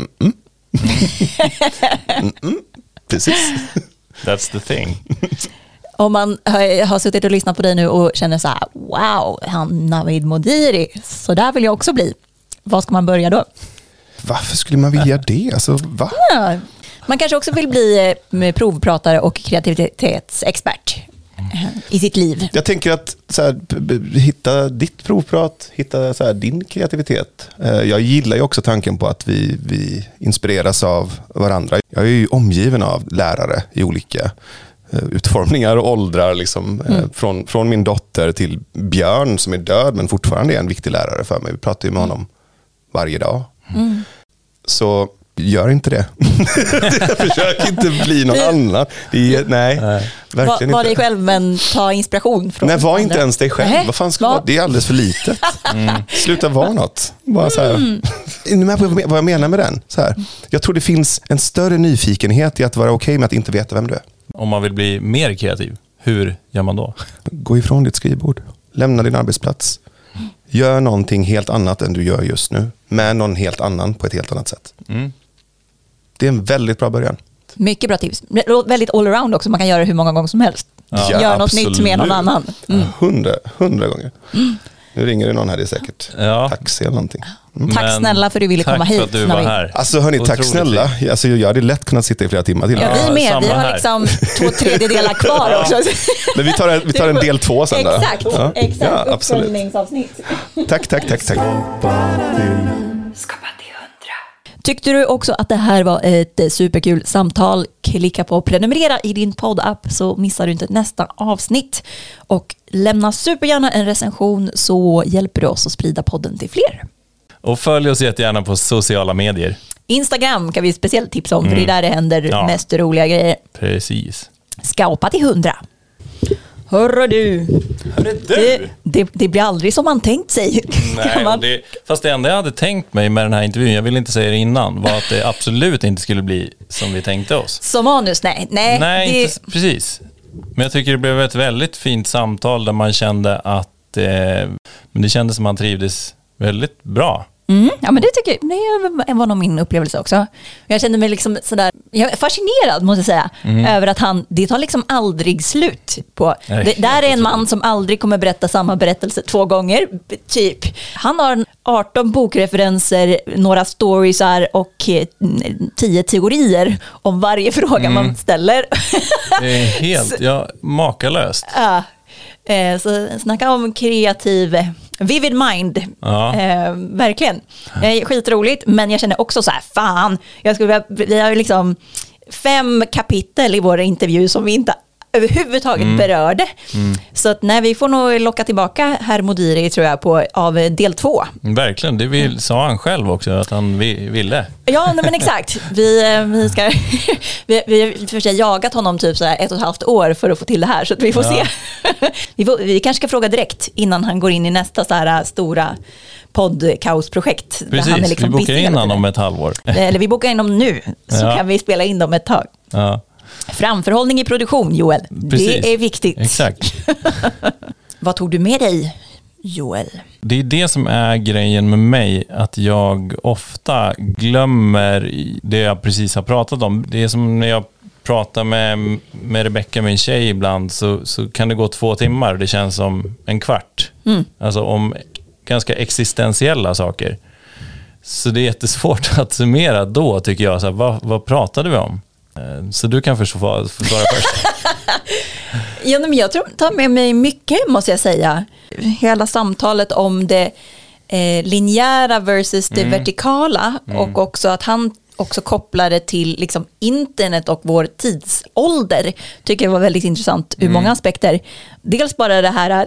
Precis. That's the thing. Om man har suttit och lyssnat på dig nu och känner så här, wow, han Navid Modiri, så där vill jag också bli. Vad ska man börja då? Varför skulle man vilja det? Alltså, va? Ja, man kanske också vill bli provpratare och kreativitetsexpert. i sitt liv? Jag tänker att så här, hitta ditt provprat, hitta så här, din kreativitet. Jag gillar ju också tanken på att vi inspireras av varandra. Jag är ju omgiven av lärare i olika utformningar och åldrar. Liksom, från min dotter till Björn som är död men fortfarande är en viktig lärare för mig. Vi pratar ju med honom varje dag. Så gör inte det. Försök inte bli någon annan. Nej, verkligen inte. Var dig själv, men ta inspiration från Nej, var andra. inte ens dig själv. Vad fan ska vara? Det är alldeles för litet. Sluta vara något. Bara så här. Är ni med på vad jag menar med den? Så här. Jag tror det finns en större nyfikenhet i att vara okej med att inte veta vem du är. Om man vill bli mer kreativ, hur gör man då? Gå ifrån ditt skrivbord. Lämna din arbetsplats. Gör någonting helt annat än du gör just nu. Med någon helt annan på ett helt annat sätt. Det är en väldigt bra början. Mycket bra tips. Väldigt allround också. Man kan göra det hur många gånger som helst. Ja, gör något absolut. nytt med någon annan. 100 gånger. Nu ringer det någon här, det är säkert taxi eller någonting. Tack snälla för att du ville komma hit. Tack för att du var här. Alltså hörni, tack snälla. Alltså, jag hade lätt kunnat sitta i flera timmar till. Ja, vi med. samma Vi har här. liksom 2/3 kvar också. Men vi tar en del 2 sen då. Exakt, Ja, absolut. uppföljningsavsnitt. Tack. Tyckte du också att det här var ett superkul samtal? Klicka på prenumerera i din poddapp så missar du inte nästa avsnitt. Och lämna supergärna en recension så hjälper du oss att sprida podden till fler. Och följ oss jättegärna på sociala medier. Instagram kan vi speciellt tipsa om för det är där det händer mest roliga grejer. Precis. Skapa till 100. Hörru du. Det blir aldrig som man tänkt sig. Nej, fast det enda jag hade tänkt mig med den här intervjun, jag vill inte säga det innan, var att det absolut inte skulle bli som vi tänkte oss. Som manus, nej. Inte precis. Men jag tycker det blev ett väldigt fint samtal där man kände att men det kändes som man trivdes väldigt bra. Ja, men det tycker jag, det var nog min upplevelse också. Jag kände mig liksom sådär, jag är fascinerad måste jag säga, över att det tar liksom aldrig slut på. Där är en man som aldrig kommer berätta samma berättelse 2 gånger, typ. Han har 18 bokreferenser, några storiesar och 10 teorier om varje fråga man ställer. Det är helt, makalöst. Ja, så snacka om kreativ vivid mind. Verkligen. Skitroligt, men jag känner också så här, fan, vi har liksom 5 kapitel i våra intervju som vi inte överhuvudtaget berörde. Så att vi får nog locka tillbaka herr Modiri, tror jag, av del 2. Verkligen, det sa han själv också att han ville. Ja, men exakt. Vi har för sig jagat honom typ så här 1,5 år för att få till det här, så att vi får se. Vi kanske ska fråga direkt innan han går in i nästa så här stora poddkaosprojekt. Precis, han är liksom vi bokar in honom om ett halvår. Eller vi bokar in dem nu, så kan vi spela in dem ett tag. Ja. Framförhållning i produktion, Joel. Precis. Det är viktigt. Exakt. Vad tog du med dig, Joel? Det är det som är grejen med mig, att jag ofta glömmer det jag precis har pratat om. Det är som när jag pratar med Rebecca, min tjej, ibland så kan det gå 2 timmar och det känns som en kvart. Alltså om ganska existentiella saker. Så det är jättesvårt att summera då, tycker jag. Så här, vad pratade vi om? Så du kan svara först. Ja, men jag tar med mig mycket, måste jag säga. Hela samtalet om det linjära versus det vertikala. Och också att han också kopplar det till liksom internet och vår tidsålder. Tycker jag var väldigt intressant ur många aspekter. Dels bara det här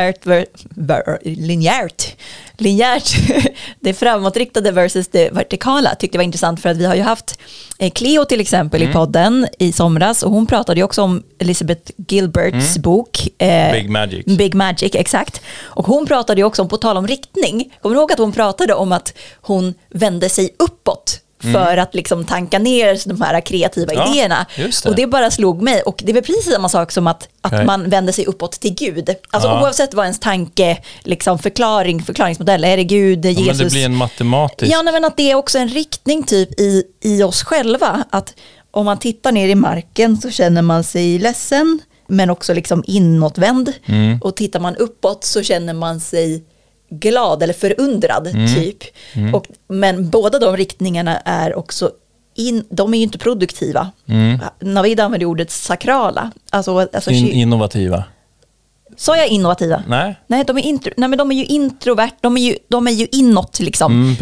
linjärt det framåtriktade versus det vertikala tyckte jag var intressant, för att vi har ju haft Cleo till exempel i podden i somras, och hon pratade ju också om Elizabeth Gilberts bok Big Magic, exakt. Och hon pratade ju också om, på tal om riktning, kommer du ihåg att hon pratade om att hon vände sig uppåt för att liksom tanka ner de här kreativa idéerna. Och det bara slog mig. Och det är väl precis samma sak som att man vänder sig uppåt till Gud. Alltså oavsett vad ens tanke, liksom förklaringsmodell, är det Gud, Jesus. Men det blir en matematisk. Ja, men att det är också en riktning typ i oss själva. Att om man tittar ner i marken så känner man sig ledsen, men också liksom inåtvänd. Och tittar man uppåt så känner man sig glad eller förundrad typ. Men båda de riktningarna är också de är ju inte produktiva. Navid använder ordet sakrala. Alltså innovativa. Så jag innovativa? Nej. Nej, men de är ju introvert, de är ju inåt liksom.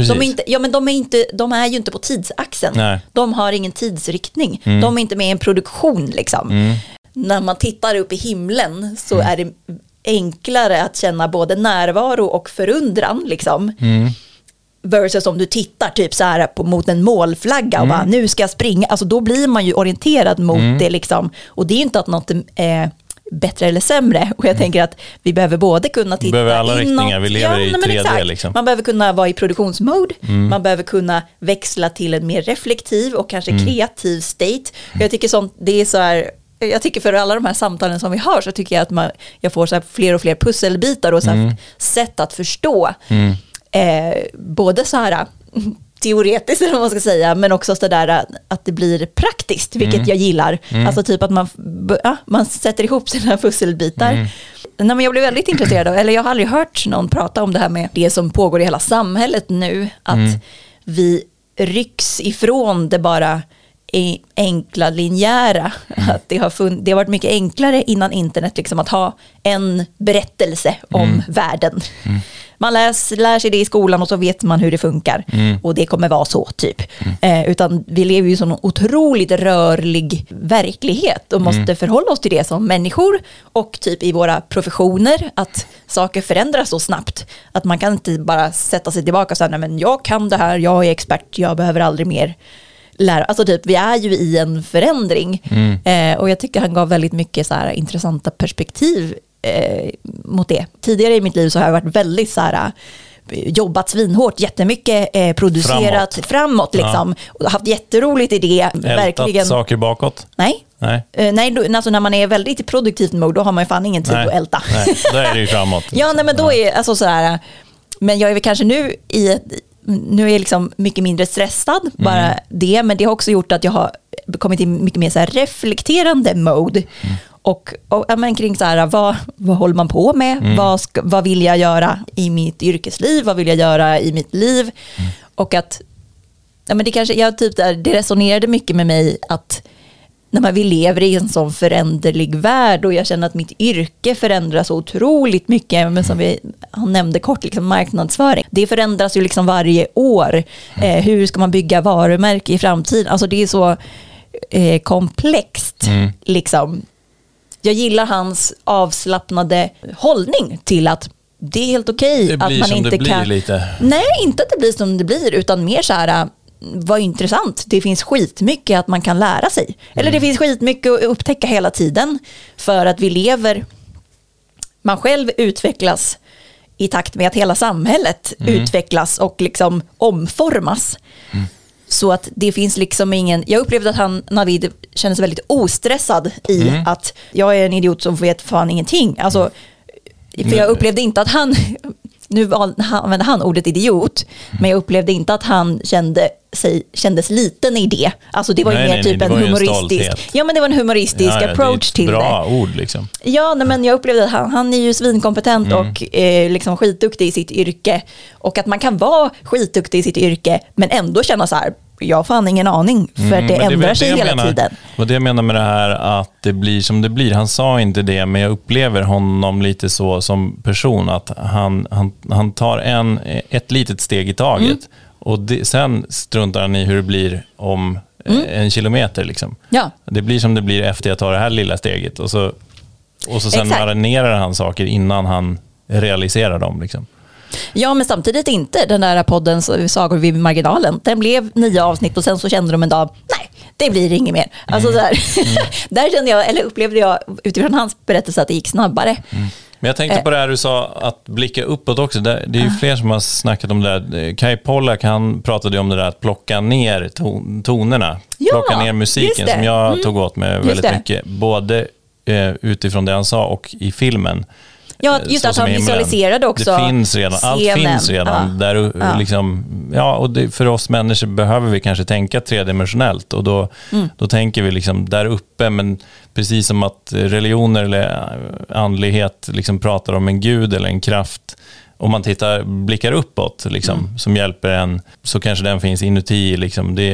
De är ju inte på tidsaxeln. Nej. De har ingen tidsriktning. De är inte med i en produktion liksom. När man tittar upp i himlen så är det enklare att känna både närvaro och förundran liksom. Versus om du tittar typ så här mot en målflagga och bara, nu ska jag springa. Alltså då blir man ju orienterad mot det liksom. Och det är ju inte att något är bättre eller sämre. Och jag tänker att vi behöver både kunna titta behöver alla inåt. riktningar, vi lever i 3D liksom. Man behöver kunna vara i produktionsmode. Man behöver kunna växla till en mer reflektiv och kanske kreativ state. Och jag tycker sånt, det är så här. Jag tycker för alla de här samtalen som vi har så tycker jag att jag får så här fler och fler pusselbitar och så här sätt att förstå. Både så här teoretiskt eller vad man ska säga, men också så där att det blir praktiskt, vilket jag gillar. Alltså typ att man sätter ihop sina pusselbitar. Nej, men jag blev väldigt intresserad av, eller jag har aldrig hört någon prata om det här med det som pågår i hela samhället nu, att vi rycks ifrån det bara enkla linjära. Att det har varit mycket enklare innan internet liksom, att ha en berättelse om världen. Man lär sig det i skolan och så vet man hur det funkar. Och det kommer vara så typ. Utan vi lever ju i en sån otroligt rörlig verklighet och måste förhålla oss till det som människor och typ i våra professioner, att saker förändras så snabbt att man kan inte bara sätta sig tillbaka och säga, nej men jag kan det här, jag är expert, jag behöver aldrig mer lära. Alltså typ, vi är ju i en förändring. Och jag tycker han gav väldigt mycket så här intressanta perspektiv mot det. Tidigare i mitt liv så har jag varit väldigt så här jobbat svinhårt, jättemycket producerat framåt liksom. Och haft jätteroligt i det. Verkligen. Saker bakåt? Nej, alltså när man är väldigt i produktivt mode, då har man ju fan ingen tid att älta. Nej, då är det ju framåt. Ja, nej, men då är alltså så här, men jag är väl kanske nu är jag liksom mycket mindre stressad, bara det, men det har också gjort att jag har kommit i mycket mer så här reflekterande mode. Och men kring så här, vad håller man på med? Vad vill jag göra i mitt yrkesliv? Vad vill jag göra i mitt liv? Och att men det kanske, det resonerade mycket med mig att när vi lever i en sån föränderlig värld och jag känner att mitt yrke förändras så otroligt mycket, men som han nämnde kort, liksom marknadsföring. Det förändras ju liksom varje år. Hur ska man bygga varumärke i framtiden? Alltså det är så komplext liksom. Jag gillar hans avslappnade hållning till att det är helt okej att man inte kan. Lite. Nej, inte att det blir som det blir, utan mer så här, vad intressant. Det finns skitmycket att man kan lära sig. Eller det finns skitmycket att upptäcka hela tiden, för att vi lever, man själv utvecklas i takt med att hela samhället utvecklas och liksom omformas. Så att det finns liksom ingen. Jag upplevde att Navid kändes väldigt ostressad i att jag är en idiot som vet fan ingenting. Alltså, för jag upplevde inte att nu använde han ordet idiot, men jag upplevde inte att han kändes liten i det. Alltså det var ju mer typ en humoristisk. Ja, men det var en humoristisk approach till det. Bra ord liksom. Ja, men jag upplevde att han är ju svinkompetent och liksom skitduktig i sitt yrke, och att man kan vara skitduktig i sitt yrke men ändå känna så här, jag har fan ingen aning, för det ändrar sig hela tiden. Och det jag menar med det här att det blir som det blir. Han sa inte det, men jag upplever honom lite så som person, att han tar ett litet steg i taget. Och sen struntar han i hur det blir om en kilometer liksom. Ja. Det blir som det blir efter jag tar det här lilla steget. Och så sen marinerar han saker innan han realiserar dem liksom. Ja, men samtidigt inte. Den där podden Sagor vid marginalen, den blev 9 avsnitt och sen så kände de en dag, nej, det blir inget mer. Alltså där kände jag, eller upplevde jag utifrån hans berättelse, att det gick snabbare. Men jag tänkte på det här du sa, att blicka uppåt också. Det är ju fler som har snackat om det där. Kai Pollak, han pratade om det där att plocka ner tonerna. Plocka ner musiken, som jag tog åt med väldigt mycket. Både utifrån det han sa och i filmen. Ja, just att han visualiserade också. Det finns redan, allt finns redan. Där, liksom, och för oss människor behöver vi kanske tänka tredimensionellt. Och då tänker vi liksom där uppe, men precis som att religioner eller andlighet liksom pratar om en gud eller en kraft. Om man blickar uppåt liksom, som hjälper en, så kanske den finns inuti. Liksom.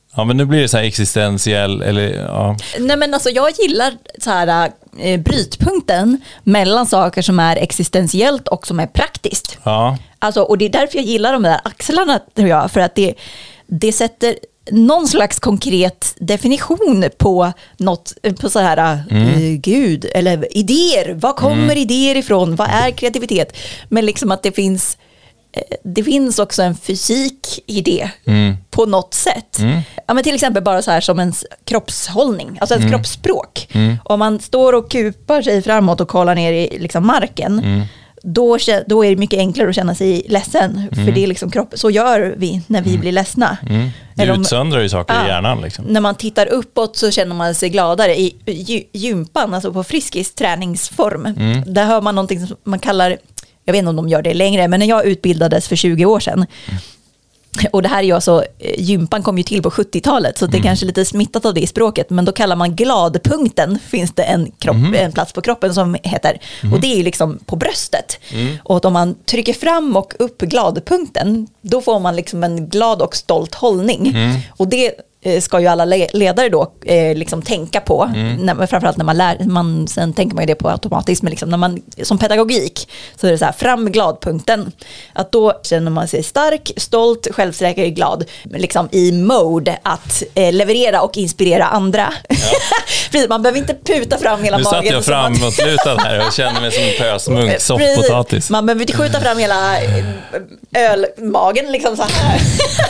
Ja, men nu blir det så här existentiell eller ja. Nej, men alltså jag gillar så här brytpunkten mellan saker som är existentiellt och som är praktiskt. Ja. Alltså, och det är därför jag gillar de där axlarna, tror jag, för att det sätter någon slags konkret definition på något, på så här Gud, eller idéer. Var kommer idéer ifrån? Vad är kreativitet? Men liksom att det finns också en fysik i det på något sätt. Ja, men till exempel bara så här som en kroppshållning, alltså ett kroppsspråk. Om man står och kupar sig framåt och kollar ner i liksom marken, då är det mycket enklare att känna sig ledsen. För det är liksom så gör vi när vi blir ledsna. Det utsöndrar ju saker i hjärnan. Liksom. När man tittar uppåt så känner man sig gladare. I gympan, alltså på Friskis träningsform, där hör man någonting som man kallar, jag vet inte om de gör det längre, men när jag utbildades för 20 år sedan, och det här är ju alltså, gympan kom ju till på 70-talet, så det är kanske lite smittat av det i språket, men då kallar man gladpunkten, finns det en plats på kroppen som heter, och det är ju liksom på bröstet. Och om man trycker fram och upp gladpunkten, då får man liksom en glad och stolt hållning. Och det ska ju alla ledare då liksom tänka på, framförallt när man lär, sen tänker man ju det på automatiskt, men liksom när man, som pedagogik, så är det så här, fram gladpunkten, att då känner man sig stark, stolt, självsäker, glad, liksom i mode att leverera och inspirera andra. Ja. Man behöver inte puta fram hela magen. Nu satt jag framåtlutad här och kände mig som en pösmunk, soffpotatis. Man behöver inte skjuta fram hela ölmagen liksom så här.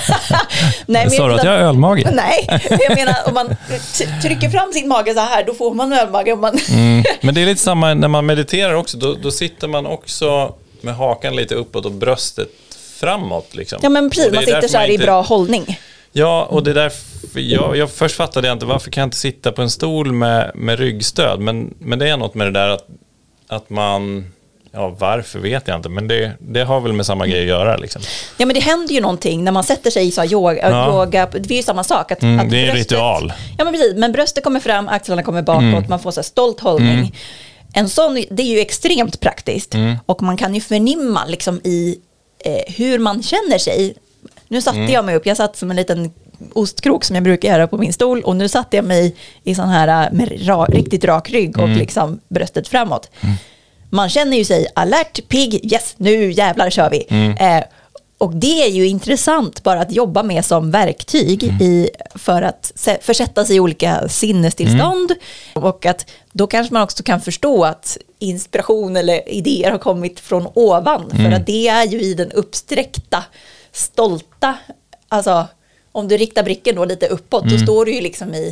Nej, sa du att jag har ölmage? Nej, jag menar om man trycker fram sin mage så här, då får man ölmage. Men det är lite samma när man mediterar också. Då sitter man också med hakan lite uppåt och bröstet framåt. Liksom. Ja, men precis, man sitter så här i bra hållning. Ja, och det är därför jag först fattade jag inte, varför kan jag inte sitta på en stol med ryggstöd? Men det är något med det där att man... Ja, varför vet jag inte, men det har väl med samma grej att göra liksom. Ja, men det händer ju någonting när man sätter sig i så yoga, det är ju samma sak att det är bröstet, en ritual. Ja, men precis, men bröstet kommer fram, axlarna kommer bakåt, man får så här stolt hållning. En sån, det är ju extremt praktiskt, och man kan ju förnimma liksom i hur man känner sig. Nu satte jag mig upp, jag satt som en liten ostkrok som jag brukar göra på min stol, och nu satte jag mig i sån här med riktigt rak rygg och liksom bröstet framåt. Man känner ju sig alert, pigg, yes, nu jävlar kör vi. Och det är ju intressant bara att jobba med som verktyg för att försätta sig i olika sinnestillstånd. Och att då kanske man också kan förstå att inspiration eller idéer har kommit från ovan. För att det är ju i den uppsträckta, stolta, alltså om du riktar blicken då lite uppåt, då står du ju liksom i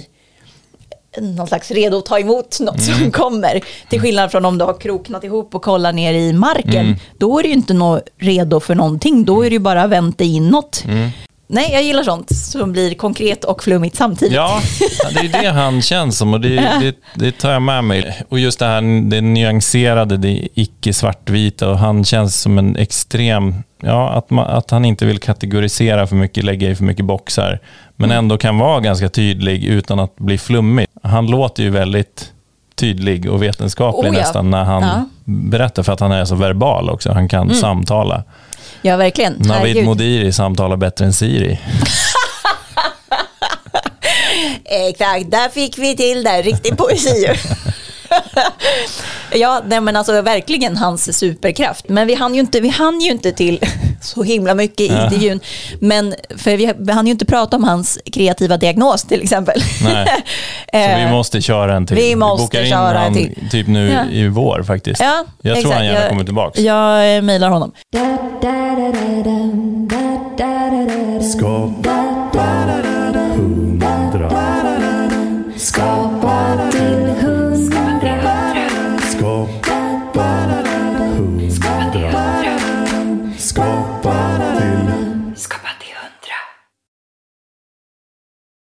någon slags redo att ta emot något som kommer. Till skillnad från om du har kroknat ihop och kollar ner i marken. Då är du ju inte redo för någonting. Då är det ju bara att vänta inåt. Nej, jag gillar sånt som blir konkret och flummigt samtidigt. Ja, det är det han känns som, och det tar jag med mig. Och just det här, det nyanserade, det icke-svartvita, och han känns som en extrem, ja, att han inte vill kategorisera för mycket, lägga i för mycket boxar, men ändå kan vara ganska tydlig utan att bli flummig. Han låter ju väldigt tydlig och vetenskaplig nästan när han berättar, för att han är så verbal också. Han kan samtala. Ja, verkligen. Navid Modiri samtalar bättre än Siri. Exakt, där fick vi till det. Riktig poesi. Ja, nej, men alltså verkligen hans superkraft. Men vi hann ju inte till så himla mycket i intervjun. Men för vi hann ju inte prata om hans kreativa diagnos till exempel. Nej. Så vi måste köra en till. Vi måste köra en till. Typ nu i vår faktiskt. Ja, jag tror han gärna kommer tillbaka. Jag mejlar honom. Skapa